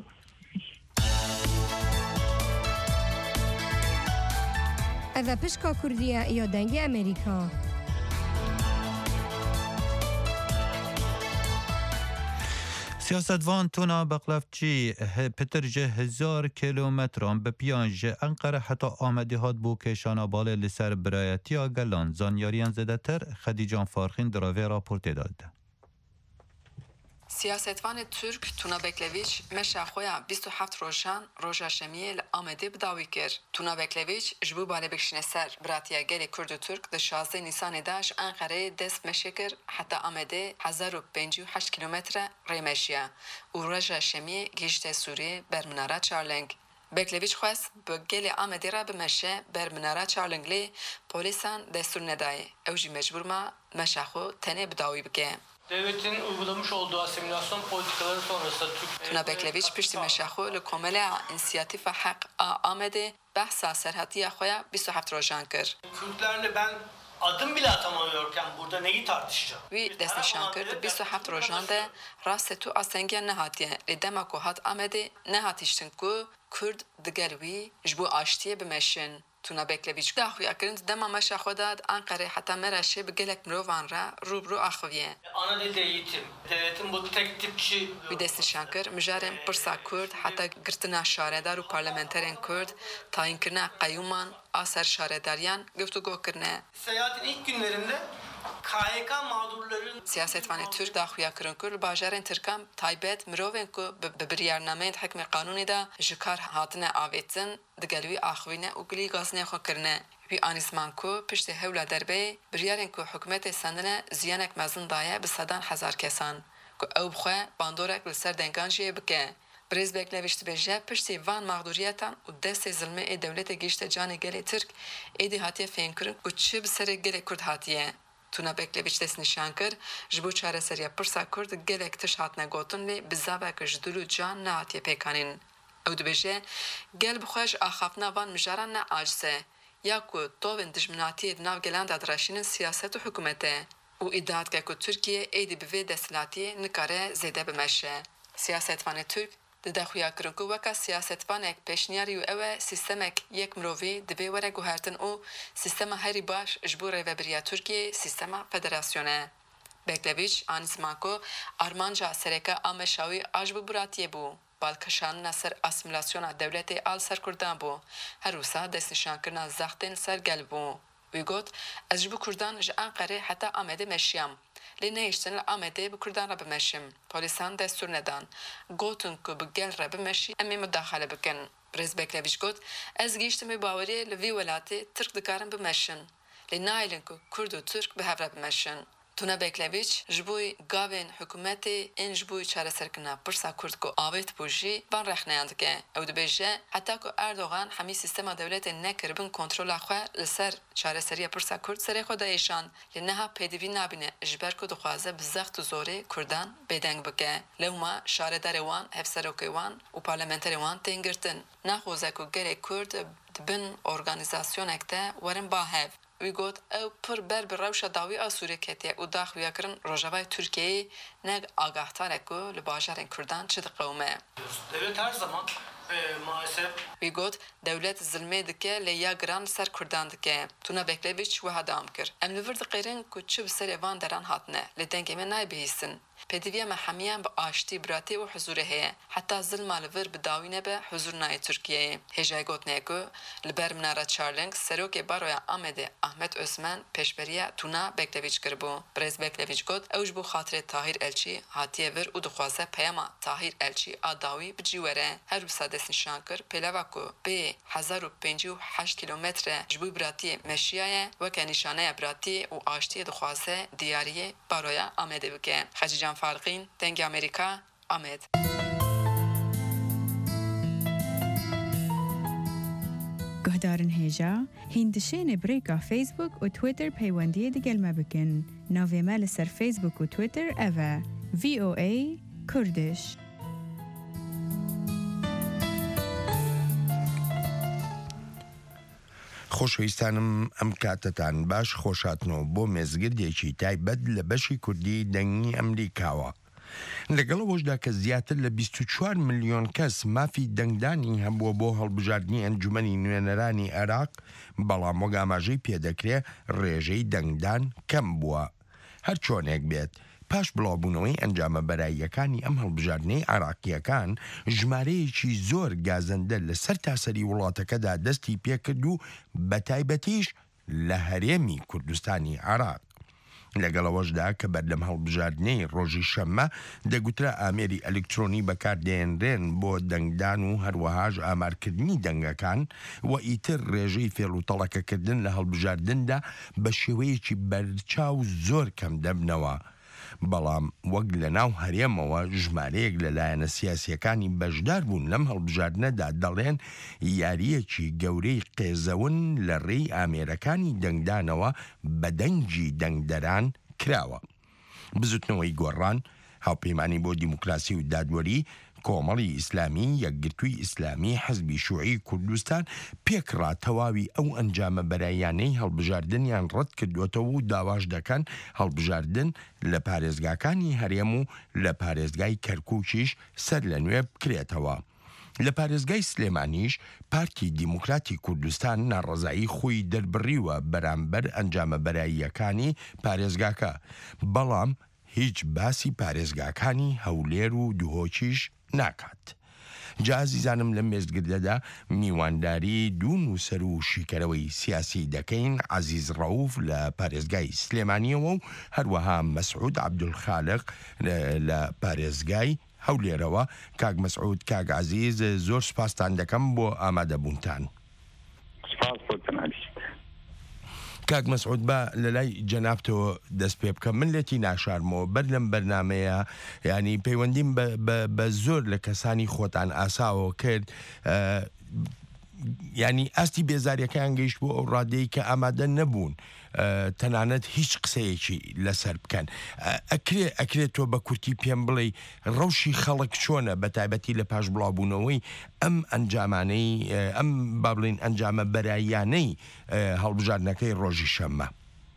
ئەڤە پشکا کوردیە یا دەنگی ئەمریکا. سیاستوان تونا بقلفچی پتر جه 1000 کیلومتران به پیانج انقره حتی آمدی هات بو کشانا باله لسر برایتی آگلان زانیاریان زده تر خدیجان فارخین دراوی راپورت داده. سیاستوان ترک تونا بکلویچ مشا خویا 27 روشان روژا شمیل آمده بداوی کر. تونا بکلویچ جبو باله بکشنه سر براتیا گل کرد و ترک ده 16 نیسان داش انقره دست مشکر حتی آمده 1058 کیلومتر ریمشیا و روژا شمیل گیشت سوریه بر مناره چارلنگ. بکلویچ خواست به گل آمده را بمشه بر مناره چارلنگلی پولیسان دستور ندای. اوجی مجبور ما مشا خو تنه بداوی بگه. Devletin uygulamış olduğu asimilasyon politikaları sonrasında Tuna Bekleviç pişti meşaxu li komele inisiyatifa haq amede bahsa serhatiya xoya 27 rojan kir. Kürtlerle ben adım bile atamıyorken burada neyi tartışacağım? Wî destnîşan kir 27 rojan de rastetu asengiyan nehatiye li dema ku hat amede nehatîştin ku Kurd digel wî ji bo aştiye bimeşin. Tuna Bekleviç daxuya kirin dema meşa xwe da Ankara heta meraşê bi gelek mirovan re rûbirû axiviye. Ana dil eğitim. Devletin bu tek tipçi Wî destnîşan kir mijarên pirsa Kurd heta girtina şaredar û parlamenterên Kurd tayînkirina qeyûman a ser şaredariyan guftugû kirine. Seyahatin ilk günlerinde KYK mağdurların Siyasetvanê Türk daxuya kirin ku li bajarên Tirkan taybet mirovên ku bi biryarnameyên hikmê qanûnê de ji kar hatine avêtin digel wî axivîne û gilî gazinê xwe kirine. Wî anîsman ku piştî hewla derbê biryarên ku hikûmetê sendine ziyanek mezin daye bi sedan hezar kesan ku ew bixwe bandorek li ser dengan jê bike. Brez Bekleviç dibêje piştî van mağduriyetan û destê zilmê ê dewletê gîşte canê gelê Tirk êdî hatiye fênkirin ku çi bi serê gelê Kurd hatiye. Tuna Bekleviç destnîşan kir ji bo çareseriya pirsa Kurd gelek tiş hatine gotin lê bi zavek ji dil û can nehatiye pêkanîn. Ew dibêje gel bixwe ji axaftina van mijaran ne acise ya ku tovên dijminatiyê di nav gelan de diraşînin siyaset û hikûmetê û îddia dike ku Tirkiye êdî bi vê desthilatiyê nikare zêde bimeşe. Siyasetvanê Türk di daxuya kirin ku weka siyasetvanek pêşniyarî û ew e sîstemek yek mirovî divê were guhertin û sîstema herî baş ji bo rêveberiya Tirkiyê sîstema federasyonê. Bekleviç anîsman ku armanca sereka a meşa wî a ji bo biratiyê bû. Balkeşanina ser asimilasyona dewletê al ser Kurdan bû. Her wisa destnîşankirina zextên ser gel bû. Wî got ez ji bo Kurdan ji Enqerê heta Amedê meşiyam. Lê nehîştin li Amedê bi Kurdan re bimeşim. Polîsan destûr nedan. Gotin ku bi gel re bimeşî em ê mudaxale bikin. Brez Bekleviç got ez gîştim ê baweriyê li vî welatê Tirk dikarin bimeşin. Lê naîlin ku Kurd û Türk bi hev re bimeşin. Tuna Bekleviç ji bo gavên hikûmetê ên ji bo çareserkirina pirsa Kurd ku avêt bû jî van rexneyan dike. Ew dibêje heta ku Erdogan hemî sîstema dewletê nekiribin kontrola xwe li ser çareseriya pirsa Kurd serê xwe de êşan. Li neha pêdivî nabîne ji ber ku dixwaze bi zext û zorê Kurdan bêdeng bike. Lewma şaredarê wan, hevserokê wan û parlamenterê wan tên girtin. Naxwaze ku gelê Kurd dibin organizasyonek de werin bahev. Wî got ew pir ber bi rewşa dawî a Sûriyê ketiye û daxuya kirin Rojavayê Tirkiyeyê neg agahtarek ku li bajarên Kurdan çi diqewme. Devlet her zaman maalesef Wî got dewlet zilmê dike lê ya giran ser Kurdan dike. Tuna Bekleviç wiha dam kir. Em li vir diqêrin ku çi bi serê van deran hatine lê dengê me nayibihîstin. Pêdiviya me hemiyan bi aştî biratî û huzurê heye. Heta zilma li vir bi dawî nebe huzur nayê Tirkiyeyê. Hêjayê gotinê ku li ber minara Çarleng serokê baroya Amedê Ahmet Özmen pêşberiya Tuna Bekleviç kiribû. Brez Bekleviç got ew ji bo xatirê Tahîr Elçî hatiye vir û dixwaze peyama Tahîr Elçî a dawî bicî were. Her wisa destnîşan kir pêlava ku bê 1058 kilometre ji bo biratiyê Meşiyaye weke nîşaneya biratiyê û aştiyê dixwaze diyariyê baroya Amedê bike. Xecican Farqîn, Dengê Amerîka, Amed. Guhdarin hêja, hîndişên brêka Facebook û Twitter peywendiyê digel me bikin. Navê me li ser Facebook û Twitter ev e VOA Kurdiş. خۆشەویستانم ئەم کاتتان باش خۆشاتنەوە بۆ مێزگردێکی تایبەت لە بەشی کوردی دەنگی ئەمریکاوە. لەگەڵەوەشدا کە زیاتر لە 24 ملیۆن کەس مافی دەنگدانی هەبووە بۆ هەڵبژاردننی ئەنجومەنی نوێنەرانی عێراق، بەڵام وەک ئاماژەی پێدەکرێ ڕێژەی دەنگدان کەم بووە. هەر چۆنێک بێت پاش بڵاوبوونەوەی ئەنجامە بەراییەکانی ئەم هەڵبژاردنەی عێراقیەکان ژمارەیەکی زۆر گازەندە لە سەر تاسەری وڵاتەکەدا دەستی پێکرد و بەتایبەتیش لە هەرێمی کوردستانی عێراق. لەگەڵەوەشدا کە بەردەم هەڵبژاردنەی ڕۆژی شەممە دەگوترا ئامێری ئەلکترۆنی بەکاردێنرێن بۆ دەنگدان و هەروەهاش ئامارکردنی دەنگەکان و ئیتر ڕێژەی فێڵوتەڵەکەکردن لە هەڵبژاردندا بە شێوەیەکی بەرچاو زۆر کەم دەبنەوە. بەڵام وەک لە ناو هەرێمەوە ژمارەیەک لەلایەنە سیاسیەکانی بەشدار بوون لەم هەڵبژاردنەدا دەڵێن یاریەکی گەورەی قێزەون لە ڕێی ئامێرەکانی دەنگدانەوە بە دەنگی دەنگدەران کراوە. بزوتنەوەی گۆڕان، هاوپەیمانی بۆ دیموکراسی و دادوەری، کۆمەڵی ئیسلامی، یەکگرتووی ئیسلامی، حەزبی شوعی کوردستان پێکڕا تەواوی ئەو ئەنجامە بەرایانەی هەڵبژاردنیان ڕەت کردوێتەوە و داواش دەکەن هەڵبژاردن لە پارێزگاکانی هەرێم و لە پارێزگای کەرکووکیش سەر لە نوێ بکرێتەوە. لە پارێزگای سلێمانیش پارتی دیموکراتی کوردستان ناڕەزایی خۆی دەربڕیوە بەرامبەر ئەنجامە بەراییەکانی پارێزگاکە، بەڵام هیچ باسی پارێزگاکانی هەولێر و دوهۆکیش ناکات. جازیزانم لە مێزگردەدا میوانداری دوو نووسەر و شیکەرەوەی سیاسی دەکەین، عەزیز ڕەوف لە پارێزگای سلێمانیەوە و هەروەها مەسعود عەبدولخالق لە پارێزگای هەولێرەوە. کاک مەسعود، کاک عەزیز، زۆر سوپاستان دەکەم بۆ ئامادەبوونتان. کاک مەسعود، بە لە لای جەنابتەوە دەست پێ بکەم. من لێتی ناشارمەوە بەر لەم بەرنامەیە، ینی پەیوەندیم بە زۆر لە کەسانی خۆتان ئاساوە کرد، ینی ئاستی بێزاریەکەیان گەیشت بۆ ئەو ڕادەیە کە ئامادە نەبوون تەنانەت هیچ قسەیەکی لەسەر بکەن. ئەکرێت تۆ بە کورتی پێم بڵێ ڕەوشی خەڵک چۆنە بە تایبەتی لە پاش بڵاوبوونەوەی ئەم ئەنجامانەی ئەم با بڵێن ئەنجامە بەرایانەی هەڵبژاردنەکەی ڕۆژی شەممە؟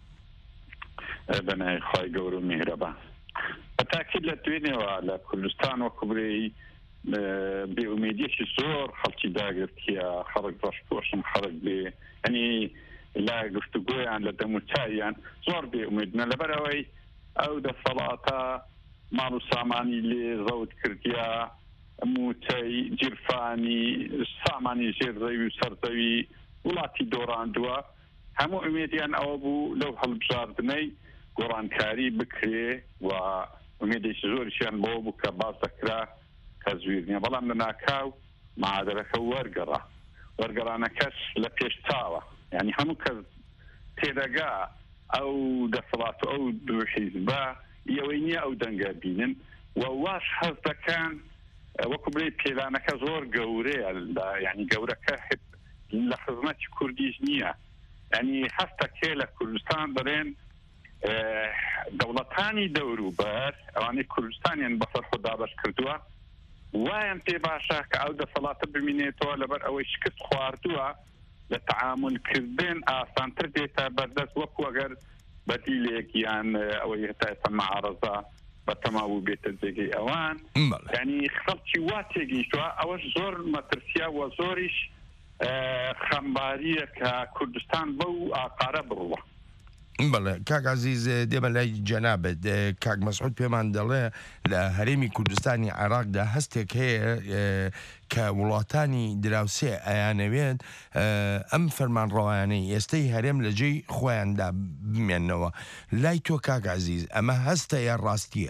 بەنای خۆی گەور و میهرەبان، بەتاکید لە دوێنێەوە لە کوردستان وەکو بڵێ بێئومێدیەکی زۆر خەڵکی داگرتیە، خەڵک بەشپۆشم خەڵک بێ ئەنی لا گفتوگۆیان لە دەموچاویان زۆر بێئومێدنە لەبەرەوەی ئەو دەسەڵاتە ماڵ و سامانی لێ زەوت کردیا، موچەی جیرفانی سامانی ژێرزەوی و سەرزەوی وڵاتی دۆڕاندووە. هەموو ئومێدیان ئەوە بوو لەو هەڵبژاردنەی گۆڕانکاری بکرێ و ئومێدێکی زۆریشیان بۆ بوو کە باس دەکرا کە زویر نییە، بەڵام لە ناکاو معادەرەکە وەرگەڕانەکەش لە پێش چاوە، یعنی هەموو کەس تێدەگا ئەو دەسەڵات و ئەو دوو حیزبە ئەوەی نییە ئەو دەنگە بینن و واش هەز دەکەن وەکو بڵێ پێلانەکە زۆر گەورەیە یعنی گەورەکە لە خزمەتی کوردیش نییە ینی هەستەکێ لە کوردستان بڵێن دەوڵەتانی دەوروبەر ئەوانەی کوردستانیان بەسەر خۆدا بەش کردووە وایان پێ باشە کە ئەو دەسەڵاتە ببینێتەوە لەبەر ئەوەی شکست خواردووە لە تەعاملکردن ئاسانتر دێتە بەردەست وەکو ئەگەر بەدیلێک یان ئەوەی هەتا ئێستا مەعارەزە بە تەماو بێتە جێگەی ئەوان ینی خەڵکی وا تێگەیشتووە ئەوەش زۆر مەترسیە و زۆریش خەمباریە کە کوردستان بەو ئاقارە بڕوە. بەڵێ کاک عەزیز دێمە لای جەنابەت کاک مەسعود پێمان دەڵێ لە هەرێمی کوردستانی عێراقدا هەستێک هەیە کە وڵاتانی دراوسێ ئەیانەوێت ئەم فەرمانڕەوانەی ئێستەی هەرێم لە جێی خۆیاندا بمێننەوە لای تۆ کاک عەزیز ئەمە هەستە یا ڕاستیە؟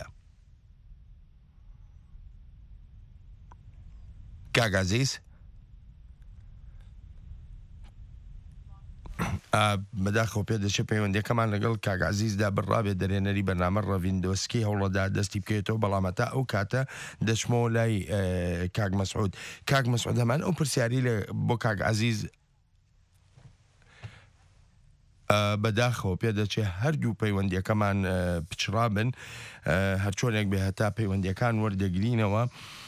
کاک عەزیز بەداخەوە پێ دەچێت پەیوەندیەکەمان لەگەڵ کاک عەزیزدا بڕابێت دەرێنەری بەرنامە ڕەڤیندۆسکی هەوڵەدا دەستی بکەوێتەوە بەڵامەتا ئەو کاتە دەچمەوە لای کاک مەسعود. کاک مەسعود هەمان ئەو پرسیاری بۆ کاک عەزیز بەداخەوە پێ دەچێت هەردوو پەیوەندیەکەمان پچڕابن هەر چۆنێک بێ هەتا پەیوەندیەکان وەردەگرینەوە.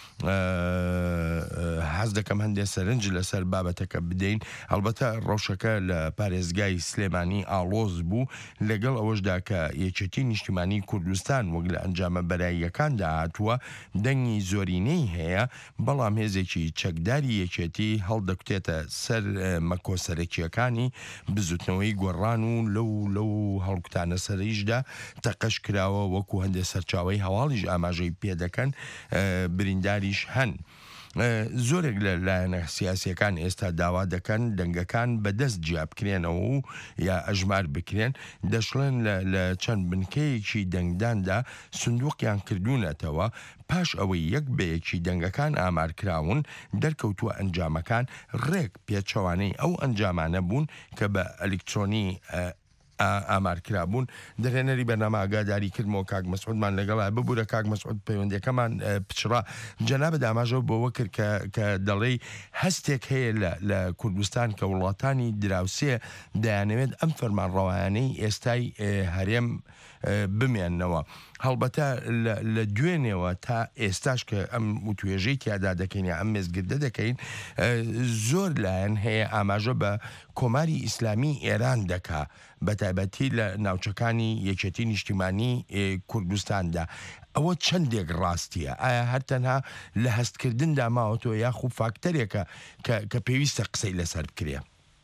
حەز دەکەم هەندێک سەرنج لەسەر بابەتەکە بدەین هەڵبەتە ڕەوشەکە لە پارێزگای سلێمانی ئاڵۆز بوو لەگەڵ ئەوەشدا کە یەکێتی نیشتیمانی کوردستان وەک لە ئەنجامە بەراییەکاندا هاتووە دەنگی زۆرینەی هەیە بەڵام هێزێکی چەکداری یەکێتی هەڵدەکوتێتە سەر مەکۆسەرەکیەکانی بزوتنەوەی گۆڕان و لەو هەڵکوتانە سەرەیشدا تەقەش کراوە وەکو هەندێک سەرچاوەی هەواڵیش ئاماژەی پێ دەکەن برینداری هەن زۆرێک لە لایەنە سیاسیەکان ئێستا داوا دەکەن دەنگەکان بەدەست جیا بکرێنەوە و یا ئەژمار بکرێن دەشڵێن لە چەند بنکەیەکی دەنگداندا سندوقیان کردوونەتەوە پاش ئەوەی یەک بەیەکی دەنگەکان ئامارکراون دەرکەوتووە ئەنجامەکان ڕێک پێچەوانەی ئەو ئەنجامانە بوون کە بە ئەلکترۆنی ئامارکرا بوون دەرێنەری بەرنامە ئاگاداری کردمەوە کاک مەسعودمان لەگەڵا ببوورە کاک مەسعود پەیوەندیەکەمان پچڕا جەنابەت ئاماژە بۆەوە کرد کە دەڵێ هەستێک هەیە لە کوردستان کە وڵاتانی دراوسێ دەیانەوێت ئەم فەرمانڕەوایانەی ئێستای هەرێم بمێننەوە هەڵبەتە لە دوێنێەوە تا ئێستاش کە ئەم وتوێژەی تیادا دەکەین یا ئەم مێزگردە دەکەین زۆر لایەن هەیە ئاماژە بە کۆماری ئیسلامی ئێران دەکا بە تایبەتی لە ناوچەکانی یەکێتی نیشتیمانی کوردستاندا ئەوە چەندێک ڕاستیە ئایا هەر تەنها لە هەستکردندا ماوەتەوە یاخوو فاکتەرێکە کە پێویستە قسەی لەسەر بکرێ؟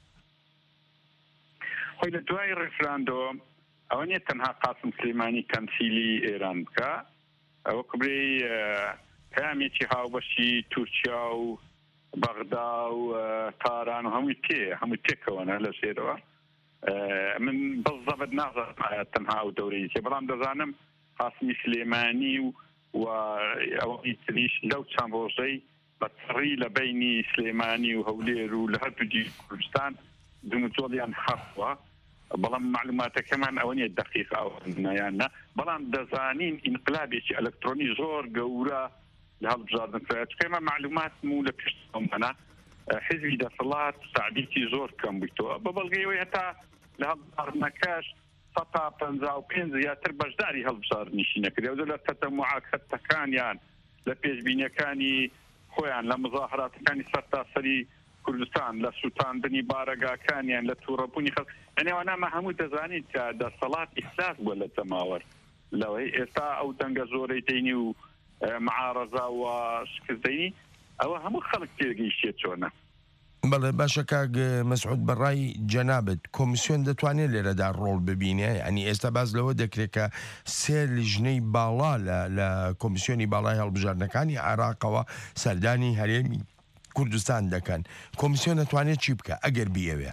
خۆی لە دوای ڕێفراندۆم ئەوە نیە تەنها قاسم سلێمانی تەمسیلی ئێران بکە ئەوە کوبرێ پامێکی هاوبەشی تورکیا و بەغدا و تاران و هەمووی تێکەوەنە لە سێرەوە من بەزەبەت نازانم تەنها ئەو دەورەی تێ بەڵام دەزانم قاسمی سلێمانی و ئەوەی تریش لەو چەند ڕۆژەی بەچڕی لە بینی سلێمانی و هەولێر و لە هەردوو کوردستان دومتۆڵیان هەفتوە بەڵام معلوماتەکەمان ئەوە نیە دقیق ئەویانە بەڵام دەزانین ئینقلابێکی ئەلکترۆنی زۆر گەورە لە هەڵبژاردنکەمە معلوماتم و لە پێشمانە حزبی دەسەڵات سعدیتی زۆر کەم بوویتەوە بە بەڵگەیەوەی هەتا لە هەڵبژاردنەکەش 155 زیاتر بەشداری هەڵبژاردنیشی نەکرێت لە تەتەموعاکەتەکانیان لە پێشبینیەکانی خۆیان لە مزاحراتەکانی سەرتاسەری کوردستان لە سووتاندنی بارەگاکانیان لە تووڕەبوونی خەڵک ئەنێوانامە هەموو دەزانیت کە دەسەڵات ئیحساس بووە لە تەماوەر لەوەی ئێستا ئەو دەنگە زۆرەی دەینی و معارەزا و شکستدەینی ئەوە هەموو خەڵک تێگەیشتێت چۆنە. بەڵێ باشە کاک مەسعود بەڕای جەنابەت کۆمیسیۆن دەتوانێت لێرەدا ڕۆڵ ببینێ ئەنی ئێستا باز لەوە دەکرێت کە سێ لیژنەی باڵا لە کۆمیسیۆنی باڵای هەڵبژاردنەکانی عێراقەوە سەردانی هەرێمی کوردستان دەکەن کۆمیسیۆن دەتوانێت چی بکە ئەگەر بیەوێ؟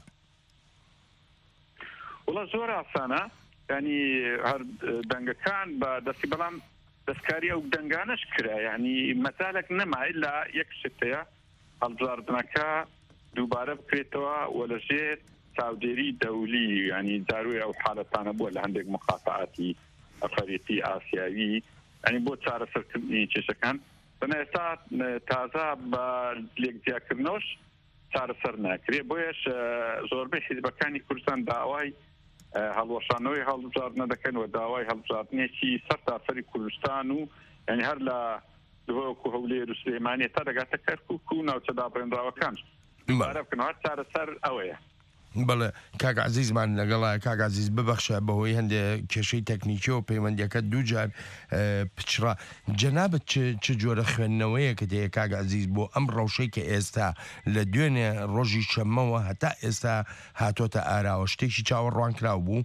وڵا زۆر ئاسانە ینی هەر دەنگەکان بە دەستی بەڵام دەستکاری ئەو دەنگانش کرا ینی مەتالێک نەمای لە یەک شتەیە هەڵبژاردنەکە دووبارە بکرێتەوە وە لەژێر چاودێری دەولی ینی داروی ئەو حالەتانە بووە لە هەندێک مقاطعاتی ئەفریقی ئاسیاوی ینی بۆ چارەسەرکردنی کێشەکان بەنە ئێستا تازە بە لێکزیاکردنەوەش چارەسەر ناکرێت بۆیەش زۆربەی حیزبەکانی کوردستان داوای هەڵوەشانەوەی هەڵبژاردنە دەکەن و داوای هەڵبژاردنێکی سەر تاسەری کوردستان و ینی هەر لە وەکو هەولێر و سلێمانیە تا دەگاتە کەرکووک و ناوچە دابڕێنراوەکان دووبارە بکەنەوە چارەسەر ئەوەیە. بەڵێ کاک عەزیزمان لەگەڵا کاک عەزیز ببەخشە بەهۆی هەندێک کێشەی تەکنیکی و پەیوەندیەکە دووجار پچڕا جەنابەت چ جۆرە خوێندنەوەیەکە هەیە کاک عەزیز بۆ ئەم ڕەوشەی کە ئێستا لە دوێنێ ڕۆژی شەممەوە هەتا ئێستا هاتۆتە ئاراوە شتێکی چاوەڕوان کراو بوو؟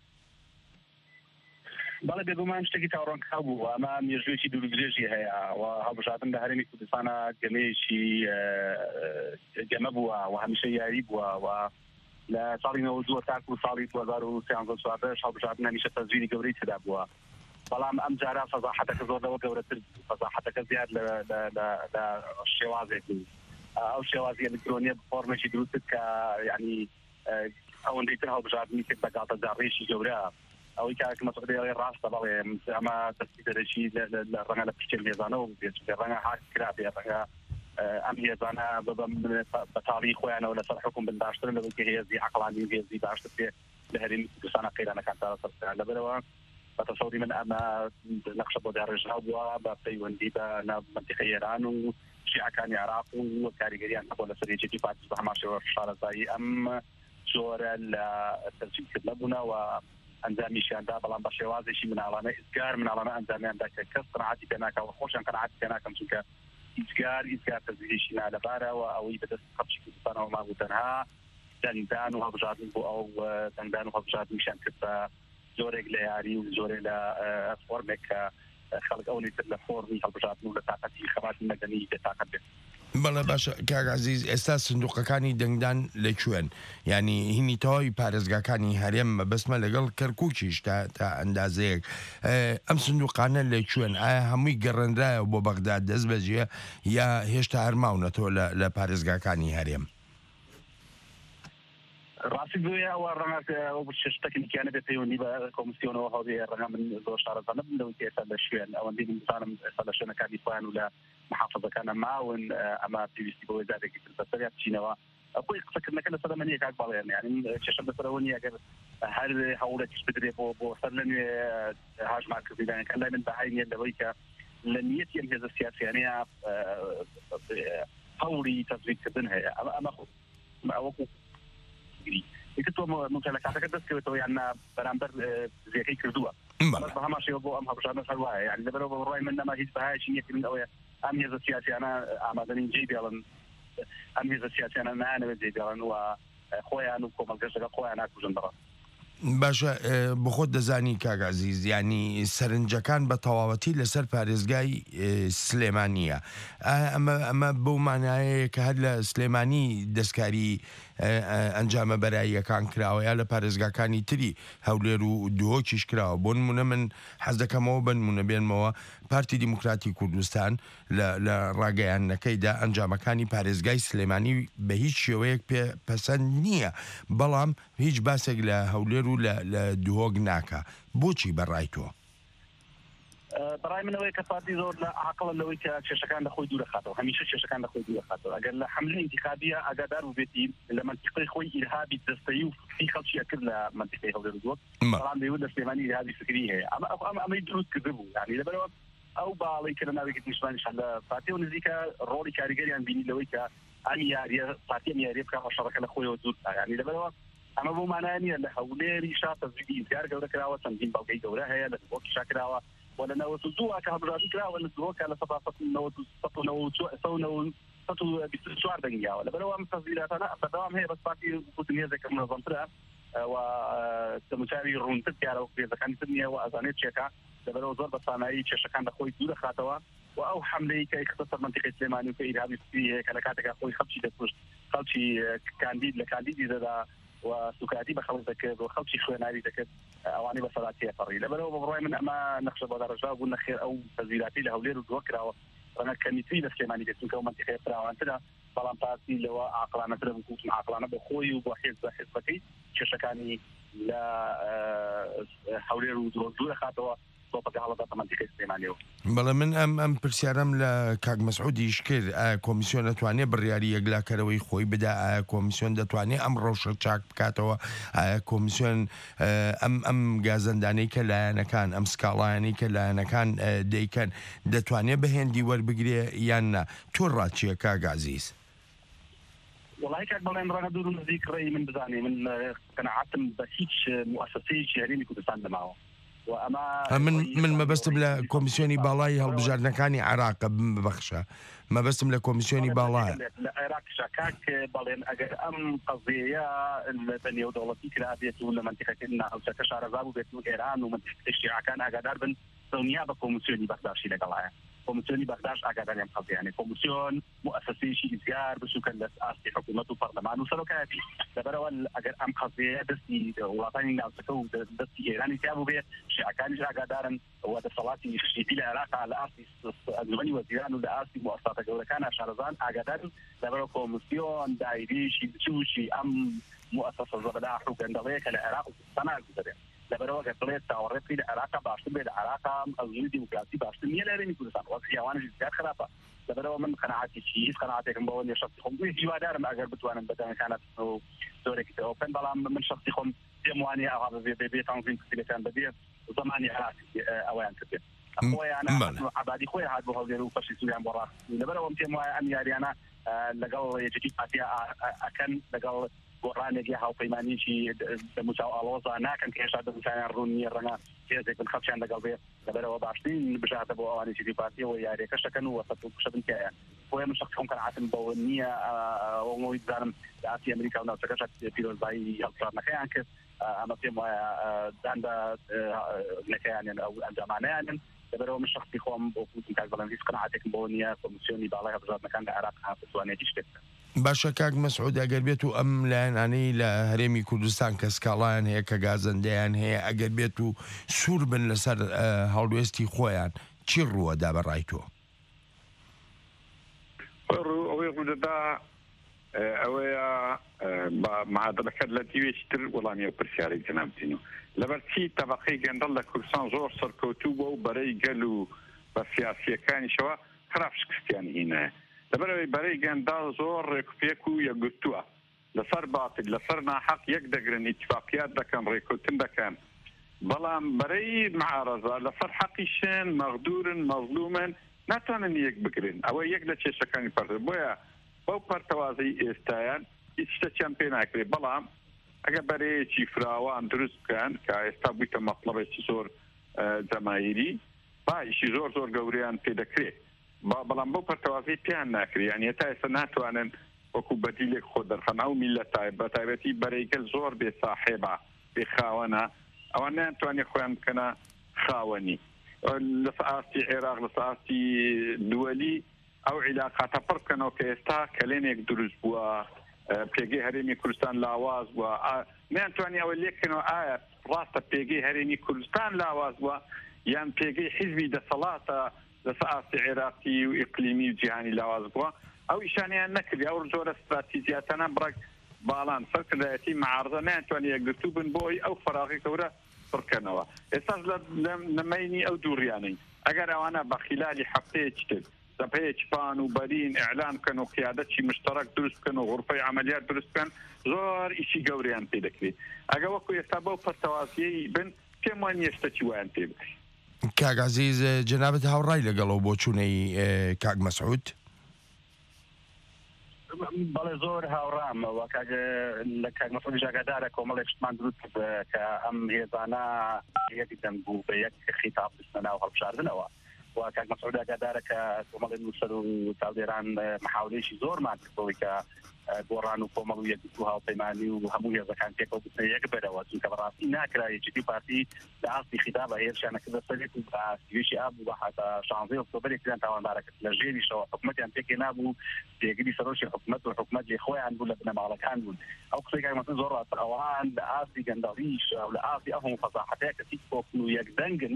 بەڵێ بێگومان شتێکی چاوەڕوانکراو بوو ئەمە مێژوێکی دوورودرێژی هەیە و هەڵبژاردن لە هەرێمی کوردستانە گەمەیەکی گەمە بووە و هەمیشە یاری بووە و لە ساڵی 92 تاکو و ساڵی 2013 هەڵبژاردن هەمیشە تەزویری گەورەی تێدا بووە بەڵام ئەم جارە فەزاحەتەکە زۆرەوە گەورەتر فەزاحەتەکە زیاد لە شێوازێک بوو ئەو شێوازی ئەلکترۆنیە فۆرمێکی دروست کە یعنی ئەوەندەی تر هەڵبژاردننی کرد بە گاڵتەجاڕێشی گەورە ئەوەی کاک مەسعودی ڕاستە بەڵێ ئەمە دەستی دەرەکی ڕەنگە لە پشتێن هێزانەوە بێت ڕەنگە هاک کرا بێ ڕەنگە ئەم هێزانە بەتاڵی خۆیانەوە لەسەر حکوم بنداشتن لەوەی کە هێزی عەقڵانی هێزی باشتر پێ لە هەرێمی کوردستانە قەیرانەکان چارەسەر لەبەرەوە بەتەسەوری من ئەمە نەخشە بۆ داڕێژراو بووە بە پەیوەندی بە منتیقەی ئێران و شیعەکانی عێراق و کاریگەریان بۆ لەسەر یەکێتی پارتیز بە هەماشێوە شارەزایی ئەم جۆرە لە تەسویقکرد نەبوونەوە ئەنجامیشیاندا بەڵام بە شێوازێکی مناڵانە ئیزگار مناڵانە ئەنجامیاندا کە کەس قەناعەتی پێ ناکەوە خۆشیان قەناعەتی پێ ناکەم چونکە ئیزگار تەزویریشی نالەبارەوە ئەوەی بەدەست خەڵکی کوردستانەوە مابوو تەنها دەنگدان و هەڵبژاردن بۆ ئەو دەنگدان و هەڵبژاردنیشیان کرد بە زۆرێک لە یاری و زۆرێک لە فۆرمێک کە خەڵک ئەوەی تر لە فۆرمی هەڵبژاردن و لە تاقەتی خەواتی مەدەنی بێتاقەت بێت. بەڵێ باشە کاک عەزیز ئێستا سندوقەکانی دەنگدان لەکوێن ینی هینی تەواوی پارێزگاکانی هەرێم مەبەستمە لەگەڵ کەرکووکیش تا ئەندازەیەک ئەم سندوقانە لەکوێن ئایا هەمووی گەڕێنرایە بۆ بەغداد دەست بەجێ یا هێشتا هەرماونەتەوە لە پارێزگاکانی هەرێم؟ ڕاستی دوێ ئەوە ڕەنگە ئەو شتێکیانە بێت پەیوەندی بە کۆمسیۆنەوە هەڵبێ ڕەنگە من زۆر شارەزانە بم لەوەی کە ئێستا لە شوێن ئەوەندەی منزانم ئێستا لە شوێنەکانی خۆیان و لە محافظەکانە ماون ئەمە پێویستی بەوەی زادێکی تر بەسەریان بچینەوە خۆی قسەکردنەکە لەسەر منیە کاک بەڵێن یعنی کێشەم لەسەرەوە نیە ئەگەر هەر هەوڵێکیش بدرێ بۆ سەر لە نوێ هاژمارکردنەکە لای من بەهاینیە لەوەی کە لە نیەتی ئەم هێزە سیاسیانەیە هەوڵی تەزویرکردن هەیە ئەمە ئەوەکو تۆ ممتلکاتەکە دەستکەوێتەوە یان بەرامبەر زیەکەی کردووە بە هەماشەوە بۆ ئەم هەڵبژاردنە هەروایە یعنی لەبەرەوە بە ڕای من نەما هیچ بەهایەکی نیەکردن ئەوەیە ئەم هێزە سیاسیانە ئامادەنین جێی بێڵن ئەم هێزە سیاسیانە نایانەوێت جێی بێڵن و خۆیان و کۆمەلگەشتەکە خۆیان ناکوژن بڕن. باشە بۆ خۆت دەزانی کاک عەزیز ینی سەرنجەکان بە تەواوەتی لەسەر پارێزگای سلێمانیە ئەمە بەو مانایەیە کە هەر لە سلێمانی دەستکاری ئەنجامە بەراییەکان کراوە یا لە پارێزگاکانی تری هەولێر و دووەکیش کراوە بۆ نمونە من حەز دەکەمەوە بنمونە بێنمەوە پارتی دیموکراتی کوردستان لە ڕاگەیانەکەیدا ئەنجامەکانی پارێزگای سلێمانی بە هیچ شێوەیەک پەسەند نییە بەڵام هیچ باسێک لە هەولێر و لە دووەک ناکە بۆچی بەڕای تۆ؟ بەڕای منەوەی کە پارتی زۆر لە عاقڵە لەوەی کە کێشەکان لە خۆی دوورەخاتەوە هەمیشە کێشەکان لە خۆی دوورەخاتەوە ئەگەر لە حملە ئینتیخابیە ئاگادار بێتی لە منتیقەی خۆی ئیرهابی دەستەیی و فکری خەڵکیە کرد لە منتیقەی هەولێر و دووەک بەڵام دەیوت لە سلێمانی ئیرهابی فکری هەیە ئەمەی دروست کرده بوو یعنی لەبەرەوە ئەو باڵی کە لە ناوێکی نیشتمانیشان لە پارتیەوە نزیکە ڕۆڵی کاریگەریان بینی لەوەی کە ئەم یاریە پارتیە یاریە بکە شەڕەکە لە خۆیەوە دوور یعنی لەبەرەوە ئەمە بۆ مانای نییە لە هەولێری شا تەزویری ئیزگار گەورە کراوە چەندین باڵگەی گەورە هەیە لە دووەکی شا کراوە ولا نوت زوا كهبرادي كلا ولا زوا كلا صفات نوت سطو بيستشوار دنيا ولا بلوا متزيلات أنا بدوام هي بس باتي كتنية زي كم نظمتها وتمشاري رونتك على إذا كانت الدنيا وأذانات شكا بلوا زور بس أنا أي شيء كان دخوي دولة خاتوا وأو حملة كي اختصر منطقة سليماني وكإيرهابي فيه كلاكاتك أخوي خبشي دكتور خبشي كانديد لكانديد إذا وسكاتي بخلص ذكر وخلشي خواناري ذكر أواني بصلاتي فري لبلو بروي من أما نخشى بدر الرجال قلنا خير أو تزيلاتي لهولير ودوكرة ڕەنگە کەمیتری لە سلێمانی دەچون کە منتیقەیە فراوانترە بەڵام پارتی لەوە عاقلانەترە بکوتم عاقلانە بە خۆی و بۆ حزبەکەی کێشەکانی لە هەولێر و دوور دەخاتەوە تۆپەکە هەڵەداتە منتیقەی سلێمانیەوە. بەڵێ من ئەم پرسیارم لە کاک مەسعودیش کرد کۆمیسیۆن دەتوانێت بڕیاری یەکلاکەرەوەی خۆی بدا کۆمیسیۆن دەتوانێت ئەم ڕەوشە چاک بکاتەوە کۆمیسیۆن ئەم گازەندانەی کە لایەنەکان ئەم سکاڵایانی کە لایەنەکان دەیکەن دەتوانێت بەهێندی وەربگرێ یان نا تۆ ڕاچیە کاگازیز؟ والله كان بلان رانا دور نزيك رأي من بزاني من قناعتم بهيج مؤسسية هرمي كردستان لماوه من مەبەستم لە کۆمیسیۆنی باڵای هەڵبژاردنەکانی عێراق ببەخشە مەبەستم لە کۆمیسیۆنی باڵایە لە عێراق شاکاک بەڵێن ئەگەر ئەم قەزیەیە بە نێودەوڵەتی کرا بێت و لە منتیقەکە هەڵچەکە شارەزا بوو بێت و ئێران و منتیقەی شیعەکان ئاگادار بن دڵنیا بە کۆمیسیۆنی بەغداشی لەگەڵایە کۆمیسیۆنی بەغداش ئاگاداریان قەزیانێ کۆمیسیۆن مؤسسەیەکی ئیزگار بچووکەن لە ئاستی حکوومەت و پەرلەمان و سەرۆکایەتی لەبەرەوە ئەگەر ئەم قەزیەیە دەستی وڵاتانی ناوچەکە و دەستی ئێرانی تیا بوو بێت شیعەکانیش ئاگادارن و دەسەڵاتی شتیتی لە عێراق لە ئاستی ئەنجومەنی وەزیران و لە ئاستی مؤسساتە گەورەکان شارەزان ئاگادارن لەبەرەوە کۆمیسیۆن دایریشی بچووشی ئەم مؤسسە زەبەداح و گەندەڵەیە کە لە عێراق و کوردستان دەبێت لەبەرەوە گەندەڵەیە چاوەڕێتی لە عێراق باشتر بێت لە عێراق ئەزموونی دیموکراسی باشتر نییە لە هەرێمی کوردستان وەک خیاوانیش زیاد خراپە لەبەرەوە من قەناعەتێکی هیچ قەناعەتێکم بەوە نییە شخصی خۆم هیوادارم ئەگەر بتوانم بەدەمەکانت و زۆرێکی تەوە بکەن بەڵام من شخصی خۆم پێم وانە ئاوا بێ تەنظیم کردەکان بەبێ زمانی عێراقی ئەویان کردێت خۆیان عبادی خۆی هات بۆ هەولێر و فەشی سووریان بۆ ڕاست لەبەرەوە پێم وایە ئەم یاریانە لەگەڵ یەکێتی پارتیا ئەکەن لەگەڵ گۆڕانێکی هاوپەیمانیی دەموچاو ئاڵۆزا ناکەن کە هێشتا دەموچیان ڕوون نییە ڕەنگە هێزێک بن خەڵکیان لەگەڵ بێ لەبەرەوە باشترین بژاتە بۆ ئەوانێکی پارتیەوە یاریەکەشەکەن و وەسەد بن تایە بۆیە من شخصی خۆم قەناعەتم بەوە نییە ئەوەی دارم لە ئاسی ئەمریکا و ناوچەکەش پیرۆزبایی هەڵبژاردنەکەیان کرد ئەمە پێم وایە دان بە نەکەیانیان ئەو ئەنجامانەیانن لەبەرەوە من شخصی خۆم بۆ کوتی کاک بەڵام هیچ قەناعەتێکم بەوە نییە کۆمیسیۆنی باڵای هەڵبژاردنەکان لە عێراق بتوانێت شتێک باشە کاک مەسعود ئەگەر بێت و ئەم لایەنانەی لە هەرێمی کوردستان کە سکاڵایان هەیە کە گازەندەیان هەیە ئەگەر بێت و سوور بن لەسەر هەڵوێستی خۆیان چی ڕووەدا بەڕای تۆ؟ ئەوەی ڕوودەدا ئەوەیە معادلەکەت لە دیوێکی تر وەڵامی ئەو پرسیارەی جەنابتین و لەبەرچی تەبەقەی گەندەڵ لە کوردستان زۆر سەرکەوتوو بۆ و بەرەی گەل و بە سیاسیەکانیشەوە خراپ شکستیان هینە لەبەرەوەی بەرەی گەنداڵ زۆر ڕێکوپێک و یەکگرتووە لەسەر باتل لەسەر ناحەق یەک دەگرن ئیتفاقیات دەکەن ڕێکوتن دەکەن بەڵام بەرەی معارەزە لەسەر حەقیشن مەغدورن مەظلومن ناتوانن یەک بگرن ئەوە یەک لە کێشەکانی پەرتە بۆیە بەو پەرتەوازەی ئێستایان هیچ شتێکیان پێ ناکرێت بەڵام ئەگە بەرەیەکی فراوان دروست بکەن کە ئێستا بوویتە مەطلبێکی زۆر جەماهیری با ئیشی زۆر زۆر گەورەیان پێ دەکرێت بەڵام بۆ پەرتەوازەی پیان ناکرێت یعنی تا ئێستا ناتوانن وەکو بەدیلێک خۆ دەرخەن ئەو میلەتای بە تایبەتی بەرەیگەل زۆر بێ ساحێبە بێ خاوەنە ئەوان ناتوانێت خۆیان بکەنە خاوەنی لە ئاستی عێراق لە ئاستی دووەلی ئەو عیلاقاتە پڕ بکەنەوە کە ئێستا کەلێنێک دروست بووە پێگەی هەرێمی کوردستان لاواز بووە ناتوانانی ئەوە لێکەنەوە ئایا ڕاستە پێگەی هەرێمی کوردستان لاواز بووە یان پێگەی حیزبی دەسەڵاتە لەسەر ئاستی عێراقی و ئیقلیمی و جیهانی لاواز بووە ئەو ئیشانیان نەکردی ئەو زۆرە استراتیجیاتانە بڕک باڵان سەرکردایەتی معارضە ناتوانانی یەکگرتوو بن بۆی ئەو فەراغی گەورە بڕکەنەوە ئێستاش لە نمەینی ئەو دووڕیانەی ئەگەر ئەوانە بە خلالی هەفتەیەکی تر دەپەیەکی پان و بەرین ئیعلان بکەن و قیادەتی مشتەرەک دروست بکەن و غورفەی عملیات دروست بکەن زۆر ئیشی گەورەیان پێ دەکرێت ئەگە وەکو ئێستا بەو پەرتەوازیەی بن پێم وایە نیەشتەکی وایان پێ بکەین کاک عەزیز جەنابەت هاوڕای لەگەڵەوە بۆ چوونەی کاک مەسعود بەڵێ زۆر هاوڕام لە کاک مەسعود ئاگادارە کۆمەڵێک شتمان دروست کە ئەم هێزانە یەکی دەنگ بوو بە یەک خیتاب بستنە ناو هەڵبژاردنەوە و کاک مەسعود ئاگادارە کە کۆمەڵی نووسەر و چاودێران محاولەیەکی زۆرمان کردەوەی کە گۆڕان و کۆمەڵ و یەکگرتو و هاوپەیمانی و هەموو هێزەکان پێکەوە بستنە یەک بەرەوە چونکە بەڕاستی ناکرا یەکێتی پارتی لە ئاستی خیتابە هێرشیانەکردە سەرێت و بە سیوێشی ئابوو بە حتا 16 ئۆکتۆبەرێکیان تاوانبارە کرد لە ژێریشەوە حکومەتیان پێکێ نابوو پێگیری سەرۆکی حکومەت و حکومەت لێ خۆیان بوو لە بنەماڵەکان بوون ئەو قسەی کاک مەسعود زۆر ڕاستە ئەوان لە ئاستی گەندەڵیش و لە ئاستی ئەو هەموو فەزاحەتەیە کە تیک کۆکن و یەکدەنگن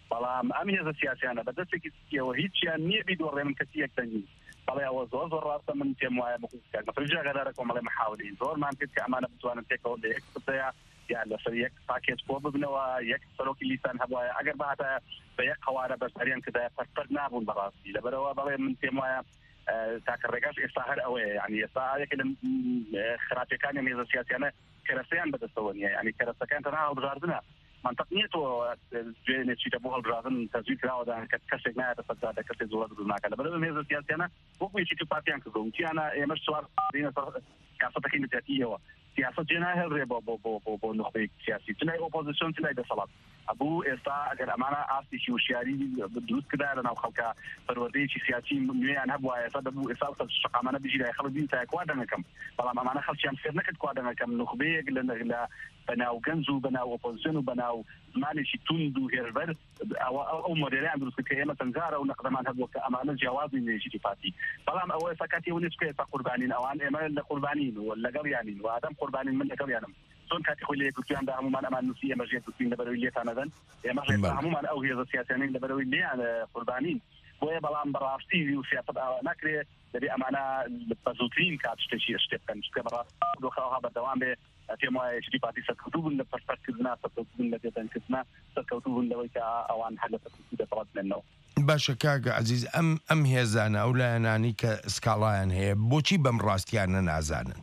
بەڵام ئەم هێزە سیاسیانە بەدەستێکیەوە هیچیان نییە بیدۆڕێ من کەسی یەکدەنگی بەڵێ ئەوە زۆر زۆر ڕاستە من پێم وایە مەسەر کۆمەڵی محاولین زۆرمان کرد کە ئەمانە بتوانن تێکەوە لە یەک قسەیە یان لەسەر یەک پاکێت بۆ ببنەوە یەک سەرۆکی لیسان هەبوایە ئەگەر بەهاتە بە یەک قەوارە بەرپەریان کردایە پەرپەر نابوون بەڕاستی لەبەرەوە بەڵێ من پێم وایە تاکە ڕێگاش ئێستا هەر ئەوەیە یعنی ئێستا یەکێ لە خراپەکانی هێزە سیاسیانە کەرەسەیان بەدەستەوە نییە یعنی کەرەسەکان تەنها هەڵبژاردنە منطق نییە تۆ نێچیتە بۆ هەڵبژاردن تەجوید کراوەدا کە کەسێک نایەتە سەردا کەسێک زۆر دروست ناکات لەبەرەوە هێزە سیاسیانە وەکو یەکێتی پارتیان کردوون تیانە ئێمەش سوار سیاسەتەکەی نەتەتیەوە سیاست جێ ناهێڵرێ بۆ نخبەی سیاسی چنای ئۆپۆزیسیۆن چنای دەسەڵات ئەبوو ئێستا ئەگەر ئەمانە ئاستێکی وشیاری دروست کردا لەناو خەڵکە پەروەردەیەکی سیاسی نوێیان هەبووە ئێستا دەبوو ئێستا شقامانە بژیرای خەڵک بین تا کوا دەنگەکەم بەڵام ئەمانە خەڵکیان فێر نەکرد کوا دەنگەکەم نخبەیەک لە بەناو گەنج و بەناو ئۆپۆزیسیۆن و بەناو زمانێکی توند و هێربەر ئەو مۆدێلیان دروست کە ئێمە تەنگارە و نەقدەمان هەبووە کە ئەمانە جیاوازی نوێژی پارتی بەڵام ئەوە ئێستا کاتی ئەوە نیست کە ئێستا قوربانین ئەوان ئێمە لە قوربانین و لەگەڵیانین و ئادەم قوربانین من لەگەڵیانم چۆن کاتی خۆی لە یەکگرتویاندا هەمومان ئەمان نووسی ئێمە ژێرگرتوین لەبەرەوەی لێتانەدەن ئێمە هەمومان ئەو هێزە سیاسیانەی لەبەرەوەی لێیان قوربانین بۆیە بەڵام بەڕاستی و سیاست ئاوا ناکرێت دەبێ ئەمانە بەزووترین کات شتێک بکەن چکە بەڕاستی دۆخەوە بەردەوام بێ پێم وایە یەکێتی پارتی سەرکەوتوو بوون لە پەرپەرکردنا سەرکەوتوو بوون لە تێدەنکردنا سەرکەوتوو بوون لەوەی کە ئەوان هەر لە سەرکەوتوو دەسەڵات بێنەوە باشە کاگە عەزیز ئەم هێزانە ئەو لایەنانی کە سکاڵایان هەیە بۆچی بەم ڕاستیانە نازانن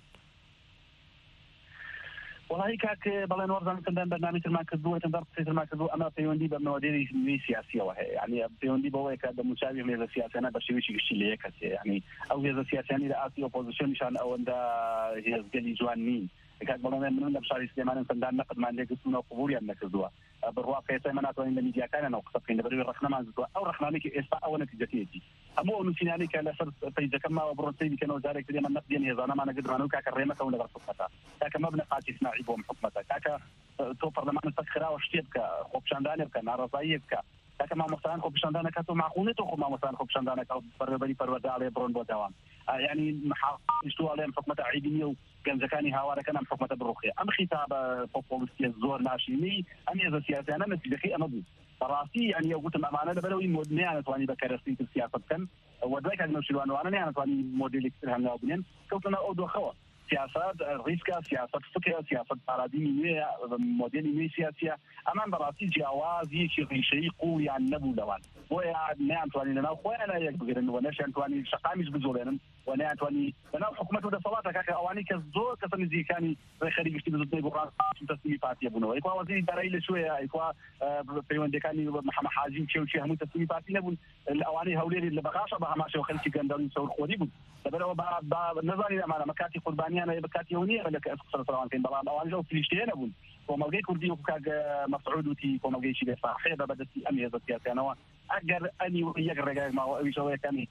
وڵی کاک بەڵێن وەرزانکردن بەرنامی ترمان کردووە تەندەر قسەی ترمان کردو ئەمە پەیوەندی بە مۆدێلی نوێی سیاسیەوە هەیە یعنی پەیوەندی بەوەیە کە دەموچاوی هێزە سیاسیانە بە شێوەیەکی گشتی لە یەک هەیە یعنی ئەو هێزە سیاسیانی لە ئاسی ئۆپۆزیسیۆنیشان ئەوەندە هێزگەلی جوان نین کات بەڵێن من لە بشاری سلێمانم سەندان نەقدمان لێگرتوونە و قبولیان نەکردووە بڕوا قەیسە من ناتوانین لە میدیاکانیانەوە قسە بکەین لەبەرەوەی ڕەخنەمان زدووە ئەو ڕەخنانێکی ئێستا ئەوە نەتیجەکەیەتی هەموو ئەو نووسینانەی کە لەسەر پەیجەکەم ماوە بڕۆنسەی بکەنەوە جارێک ترێمە نەقدێن هێزانەمانە گرمانەوە کاکە ڕێمەکەون لەبەر حکومەتە کاکە مەبنە قاچی سناعی بۆم حکومەتە کاکە تۆ پەرلەمان سەرخراوە شتێ بکە خۆپیشاندانێ بکە ناڕەزایی بکە کاکە مامۆستایان خۆپیشاندانەکە تۆ معقولێت تۆ خۆ مامۆستایان خۆپیشاندانەکە بەڕێوەبەری پەروەردەڵێ بڕۆن بۆ داوام یعنی محاڵێم حکومەتە عیدی نیە و گەنجەکانی هاوارەکەن ئەم حکومەتە بڕوخێ ئەم خیتابە پۆپۆلیستیە زۆر ناشینی ئەم هێزە سیاسیانە نەتیجەکەی ئەمە بوو بەڕاستی یعنی ئەوگوتم ئەمانە لەبەرەوەی نەیانەتوانی بە کەرەستی تر سیاست بکەن و دوای کات نەوشیروانوانە نەیانەتوانی مۆدێلێکی تر هەنگاو بنێن کەوتنە ئەو دۆخەوە سیاست ریسکە سیاست فکرە سیاست پارادیمی نوێ مۆدێلی نوێی سیاسیە ئەمان بەڕاستی جیاوازیەکی ڕیشەی قوڵیان نەبوو لەوان بۆیە نەیانتوانی لەناو خۆیان لایەک بگرن و نەشیانتوانی شەقامیش بجۆڵێنن و نەیانتوانی لەناو حکومەت و دەسەڵاتە کاکە ئەوانەی کە زۆر کەسە نزیکانی ڕێخەری گشتی بزوتنەی بۆ ڕاست تەسلیمی پارتیە بوونەوە ئیکوا وەزیری دارایی لەکوێیە ئیکوا پەیوەندەکانی محەممەد حاجی و چێوچی هەموو تەسلیمی پارتی نەبوون ئەوانەی هەولێری لە بەغاشە بە هەماشەوە خەلکی گەندەڵی سەورخۆری بوون لەبەرەوە نەزانین ئەمانە مەکاتی قوربانیانە بە کاتیەوە نییە لە ئەس قسەڕەوانکەین بەڵام ئەوانە ئەو فریشتەیە نەبوون کۆمەلگەی کوردی وەکو کاک مەسعود وتی کۆمەلگەیەکی بێساحەیە بە بەدەستی ئەم هێزە سیاسیانەوە ئەگەر ئەنی یەک ڕێگایەک ماوە ئەویشەوەیەکەمی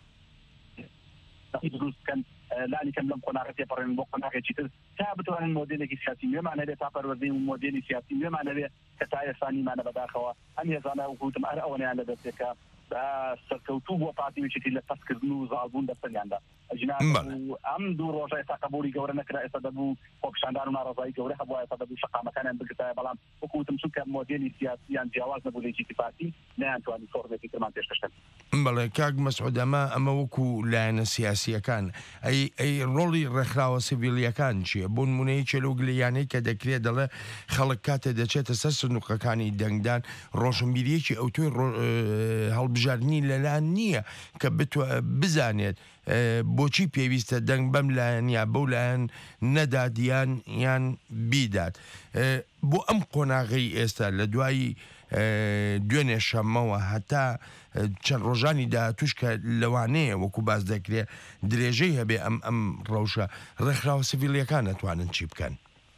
دروست بکەن لانی کەم لەم قۆناغە تێپەڕێن بۆ قۆناغێکی تر تا بتوانن مۆدێلێکی سیاسی نوێمانە بێت تا پەروەردەی مۆدێلی سیاسی نوێمانە بێت کە تا ئێستانیمانە بەداخەوە ئەم هێزانە وەکوتم ئەر ئەوەیان لە دەستێکە سەرکەوتوو بۆ پارتیوێکی لە پەسکردن و زاڵبوون دەستەنیاندا ئەم دوو ڕۆژە ئێستا قبولی گەورە نەکرا ئێستا دەبوو خۆپیشاندان و ناڕەزایی گەورە هەبووە ئێستا دەبوو شەقامەکانیان بگرتایە بەڵام وەکوتم چونکە مۆدێلی سیاسییان جیاواز نەبوو لە یەکێتی پارتی نەیانتوانی فۆرمێکی ترمان پێشکەشکەن بەڵێ کاک مەسعود ئەمە وەکو لایەنە سیاسیەکان ئەی ڕۆڵی ڕێکخراوە سیڤیلیەکان چییە بۆ نمونەیە چێلۆگلیانەی کە دەکرێت دەڵێ خەڵک کاتێ دەچێتە سەر سنووقەکانی دەنگدان ڕۆژنبیریەکی ئەو توی هەڵبژاردننی لەلایەن نییە کە بزانێت بۆچی پێویستە دەنگ بەم لایەن یا بەو لایەن نەدادیان یان بیدات بۆ ئەم قۆناغی ئێستا لە دوایی دوێنێ شەمەوە هەتا چەند ڕۆژانی داهاتوش کە لەوانەیە وەکو باز دەکرێت درێژەی هەبێ ئەم ڕەوشە ڕێکخراوە سیڤیلیەکان نەتوانن چی بکەن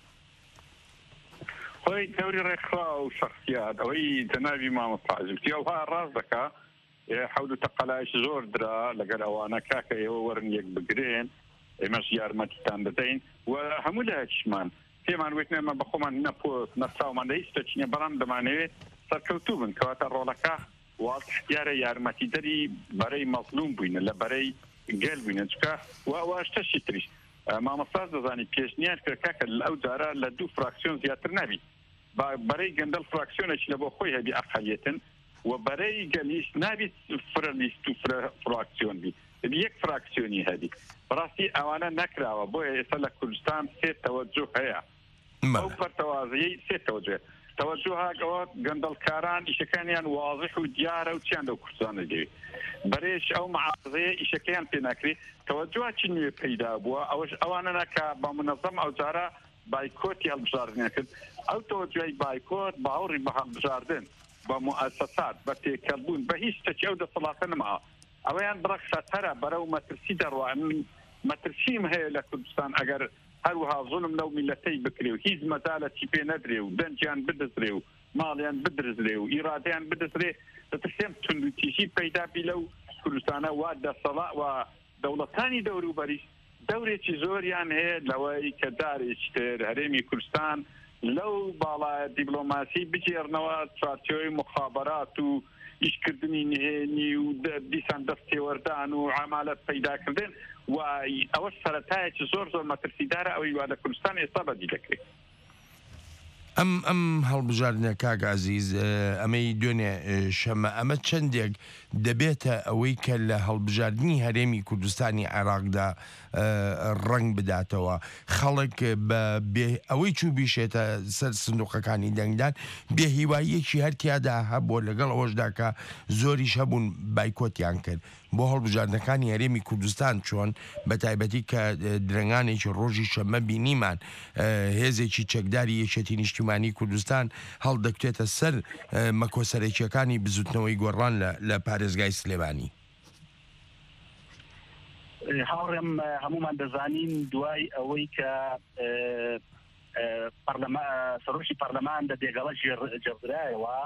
خۆی تەوری ڕێکخراو و شەخصیات ئەوەی جەنابی مامۆستاجبتی ئەوها ڕاست دەکا حەود و تەقەلایش زۆر درا لەگەر ئەوانە کاکە ئێوە وەرن یەک بگرێن ئێمەش یارمەتیتان بدەین و هەموو لایەکیشمان پێمان وێتنێمە بە خۆمان نەپۆست نەچاومان هیچ شتێکی بەڵام دەمانەوێت سەرکەوتوو بن کەواتە ڕۆڵەکە واڵ احتیارە یارمەتی دەری بەرەی مەظلوم بووینە لە بەرەی گەل بووینە چکە واشتەشی تریش مامۆستاز دەزانی پێشنیار کرد کاکە ئەو جارە لە دوو فراکسیۆن زیاتر نبی بەرەی گەندەڵ فراکسیۆنێکی لە بۆ خۆی هەبی ئەقەلیەتن و بەرەی گەلیش نابێت فرە لیست و فراکسیۆن بی یەک فراکسیۆنی هەبی بەڕاستی ئەوانە نەکراوە بۆیە ئێستا لە کوردستان سێ تەوەجوه هەیە ئەو پەرتەوازەیەی سێ تەوەجوه تەوەجوهاکەوە گەندەڵکاران ئیشەکانیان واضح و دیارە و چیان لەو کوردستانە دەوێت بەرێش ئەو معارضەیە ئیشەکەیان پێ ناکرێت تەوەجوهاکی نوێ پەیدا بووە ئەوەش ئەوانە کە بە منەظەم ئەو جارە بایکۆتی هەڵبژاردنیان کرد ئەو تەوەجوهای بایکۆت باوەڕی بە هەڵبژاردن بە مؤسسات بە تێکەڵبوون بە هیچ شتێکی ئەو دەسەڵاتە نەماوە ئەوەیان بڕە خەتەرە بەرەو مەترسی دەڕوان مەترسیم هەیە لە کوردستان ئەگەر هەروها زوڵم لەو میلەتەی بکرێ و هیچ مەدالەتی پێ نەدرێ و دەنجیان بدەزرێ و ماڵیان بدرزرێ و ئیرادیان بدەزرێ دەترسێم توندوتیژی پەیدا بی لەو کوردستانە وا دەسەڵات و دەوڵەتانی دەوروبەری دەورێکی زۆریان هەیە لەوەی کە دارێکی تر هەرێمی کوردستان لەو باڵایە دیبلۆماسی بجێڕنەوە چارچۆی مخابەرات و ئیشکردنی نهێنی و دیسان دەستێوەردان و عمالەت پەیداکردن و ئەوە سەرەتایەکی زۆر زۆر مەترسیدارە ئەوەی وا لە کوردستان ئێستا بەدی دەکرێت ئەم هەڵبژاردنە کاک عەزیز ئەمەی دوێنێ شەمە ئەمە چەندێک دەبێتە ئەوەی کە لە هەڵبژاردننی هەرێمی کوردستانی عێراقدا ڕنگ بداتەوە خەڵک بە ئەوەی چوو بیشێتە سەر سندوقەکانی دەنگدان بێهیواییەکی هەرتیادا هەبووە لەگەڵ ئەوەشدا کە زۆریش هەبوون بایکۆتیان کرد بۆ هەڵبژاردنەکانی هەرێمی کوردستان چۆن بە تایبەتی کە درەنگانێکی ڕۆژی شەمە بینیمان هێزێکی چەکداری یەکێتی نیشتیمانی کوردستان هەڵدەکتێتە سەر مەکۆسەرێکیەکانی بزوتنەوەی گۆڕان لە پارێزگای سلێمانی هاوڕێم هەمومان دەزانین دوای ئەوەی کە سەرۆکی پەرلەمان لە دێگەڵە جێڕدرایەوە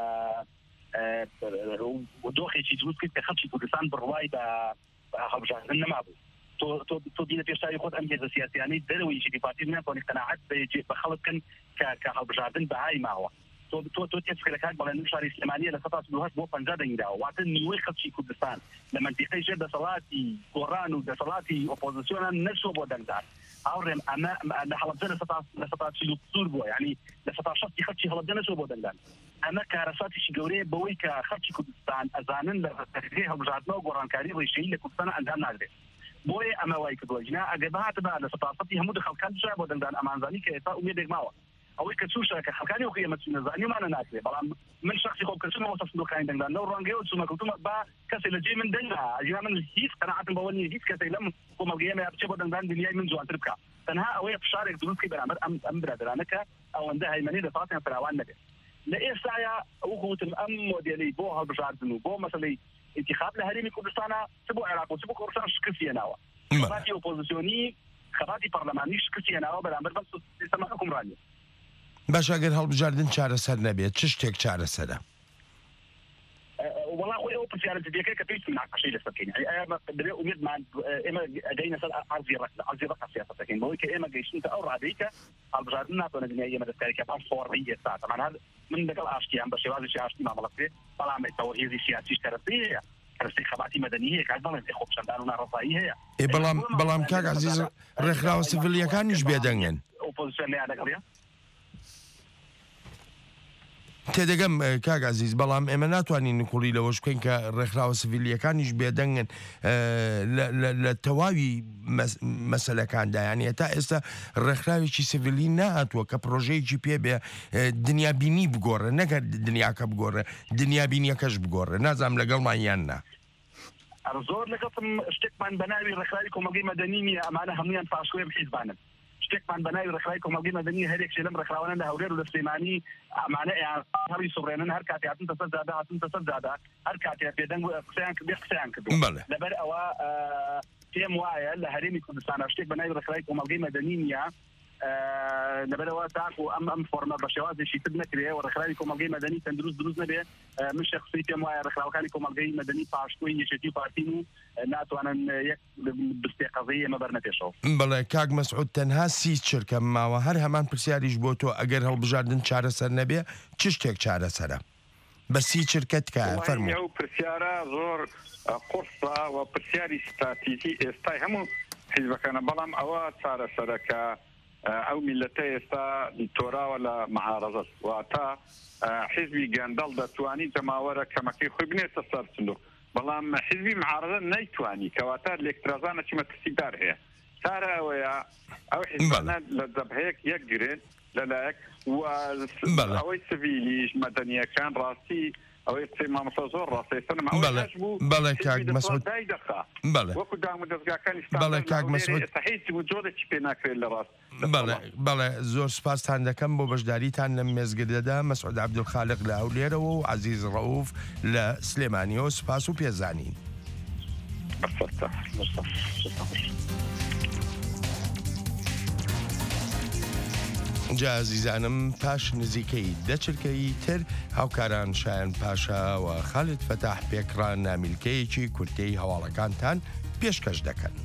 دۆخێکی دروست کرد کە خەڵکی کوردستان بڕوای بە هەڵبژاردن نەمابوو تۆ بینە پێشتاوی خۆت ئەم هێزە سیاسیانەی دەرەوەی یەکێتی پارتی ناتوانێت قەناعەت بە خەڵک بکەن کە هەڵبژاردن بەهای ماوە تۆ تێسکرەکان بەڵێن شاری سلێمانیە لە 1970 بۆ 50 دەنگراوە واتە نیوەی خەڵکی کوردستان لە منتیقەی ژێر دەسەڵاتی گۆڕان و دەسەڵاتی ئۆپۆزیسیۆنان نەچوە بۆ دەنگدان هاوڕێم ئەمە لە هەڵەبجە لە 1940 بووە یعنی لە 1960 خەڵکی هەڵەبجە نەچوە بۆ دەنگدان ئەمە کارەساتێکی گەورەیە بەوەی کە خەڵکی کوردستان ئەزانن لە ڕێگەی هەڵبژاردنەوە و گۆڕانکاری ڕێژەیی لە کوردستان ئەنجام نادرێت بۆیە ئەمە وای کردووە جنا ئەگەر بەهاتبە لە 1970 هەموو خەڵکان بچرا بۆ دەنگدان ئەمانزانی کە ئێستا ئومێدێک ماوە ئەوەی کە چووشە کە خەڵکانی وەکو ئێمە نەزانیمانە ناکرێت بەڵام من شخصی خۆم کەچمەوە سندوقەکانی دەنگدان لەو ڕەنگەیەوە چوومە کەوتومە با کەسێک لە جێ من دەنگا ئەجینا من هیچ قەناعەتم بەوە نییە هیچ کەسێک لەم کۆمەڵگەیەمە بچێ بۆ دەنگدان دنیای من جوانتر بکە تەنها ئەوەیە فشارێک دروستکەی بەرامبەر ئەم برادرانە کە ئەوەندە هەیمەنی دەسەڵاتیان فراوان نەبێت لە ئێستاە وەکو وتم ئەم مۆدێلەی بۆ هەڵبژاردن و بۆ مەسەلەی انتخاب لە هەرێمی کوردستانە چ بۆ عێراق و چ بۆ کوردستان شکستی هێناوە خەباتی ئۆپۆزیسیۆنی خەباتی پەرلەمانی شکستی هێناوە بەرامبەر بە سیستەمە حکومڕانی باش ئەگەر هەڵبژاردن چارەسەر نەبێت چ شتێک چارەسەرە وڵا خۆی ئەو پرسیارە جدیەکەی کە پێویستم ناقەشەی لەسەر بکەین ئێمە دەبێت ئومێدمان ئێمە ئەگەینە سەر عەرزی ڕق سیاسەتەکەین بەوەی کە ئێمە گەیشتنتە ئەو ڕادەی کە هەڵبژاردن ناتوانێت دنیای ئێمە دەستکاریکە بەم فۆڕی ئێستا تەمەنان من لەگەڵ ئاشتیان بە شێوازی ئاشتی مامەڵە بکرێت بەڵام تەوەهێزی سیاسیش کەرەستی هەیە کەرەستی خەباتی مەدەنی هەیە کات بەڵێن خۆپشەندان و ناڕەزایی هەیە بەڵام کاک عەزیز ڕێکخراوە سڤیلیەکانیش بێدەنگن ئۆپۆزیسیۆن لێیان دەگەڵیە تێدەگەم کاک عەزیز بەڵام ئێمە ناتوانین نکوڵی لەوەش بکەین کە ڕێکخراوە سڤیلیەکانیش بێدەنگن لە تەواوی مەسەلەکاندا یعنی تا ئێستا ڕێکخراوێکی سڤیلی نهاتووە کە پرۆژەیەکی پێ بێ دنیابینی بگۆڕە نەگەر دنیاکە بگۆڕە دنیابینیەکەش بگۆڕە نازانم لەگەڵمان یان نا زۆر لەگەڵم شتێکمان بەناوی ڕێکخراوی کۆمەلگەی مەدەنی نیە ئەمانە هەمویان پاشکۆی حیزبانن شتێکمان بەناوی ڕێکخراوی کۆمەلگەی مەدەنی هەرێک لەم ڕێکخراوانە لە هەولێر و لە سلێمانی ئەمانە هەڵی سوڕێنن هەر کاتێ هاتونتە سەر جادا هاتونتە سەر جادا هەر کاتێ پێدەنگ قسەیان کردو لەبەر ئەوە پێم وایە لە هەرێمی کوردستانە شتێک بەناوی ڕێکخراوی کۆمەلگەی مەدەنی نیە لەبەرەوە تاکو ئەم فۆرمە بە شێوازێکی تر نەکرێ و ڕێکخراوی کۆمەلگەی مەدەنی تەندروست دروست نەبێ من شخصی پێم وایە ڕێکخراوەکانی کۆمەلگەی مەدەنی پاشکۆی یەکێتی پارتین و ناتوانن یەک بستێ قەزەی ئێمە بەرنە پێشەوە بەڵێ کاک مەسعود تەنها سی چرکە ماوە هەر هەمان پرسیاریش بۆ تۆ ئەگەر هەڵبژاردن چارەسەر نەبێ چ شتێک چارەسەرە بە سی چرکەت کە فەرموو ئەو پرسیارە زۆر قورسە و پرسیاری ستراتیژی ئێستای هەموو حیزبەکانە بەڵام ئەوە چارەسەرەکە ئەو میلەتە ئێستا تۆراوە لە معارەزەت واتە حیزبی گەندەڵ دەتوانی جەماوەرە کەمەکەی خۆی بنێتە سەر سلوک بەڵام حیزبی معارەزە نەیتوانی کەواتە لێکترازانە چی مەترسیدار هەیە سارە ئەوەیە ئەو حیزبانە لە جەبهەیەک یەکگرێت لەلایەک ئەوەی سڤیلیش مەدەنیەکان ڕاستی ئەوەی قسەی مامۆستا زۆر ڕاستەیسەنم بەڵێ کاک مەسعود وەکو دام و دەستگاکانی هیچ جۆرێکی پێ ناکرێت لە ڕاست بەڵێ زۆر سپاسان دەکەم بۆ بەشداریتان لەم مێزگردەدا مەسعود عەبدولخالق لە ئەولێرەوە و عەزیز ڕەوف لە سلێمانیەوە سپاس و پێزانین. جازیزانم پاش نزیکەی دەچرکەی تر هاوکاران شایان پاشا و خالد فەتاح پێکڕان نامیلکەیەکی کورتەی هەواڵەکانتان پێشکەش دەکەن.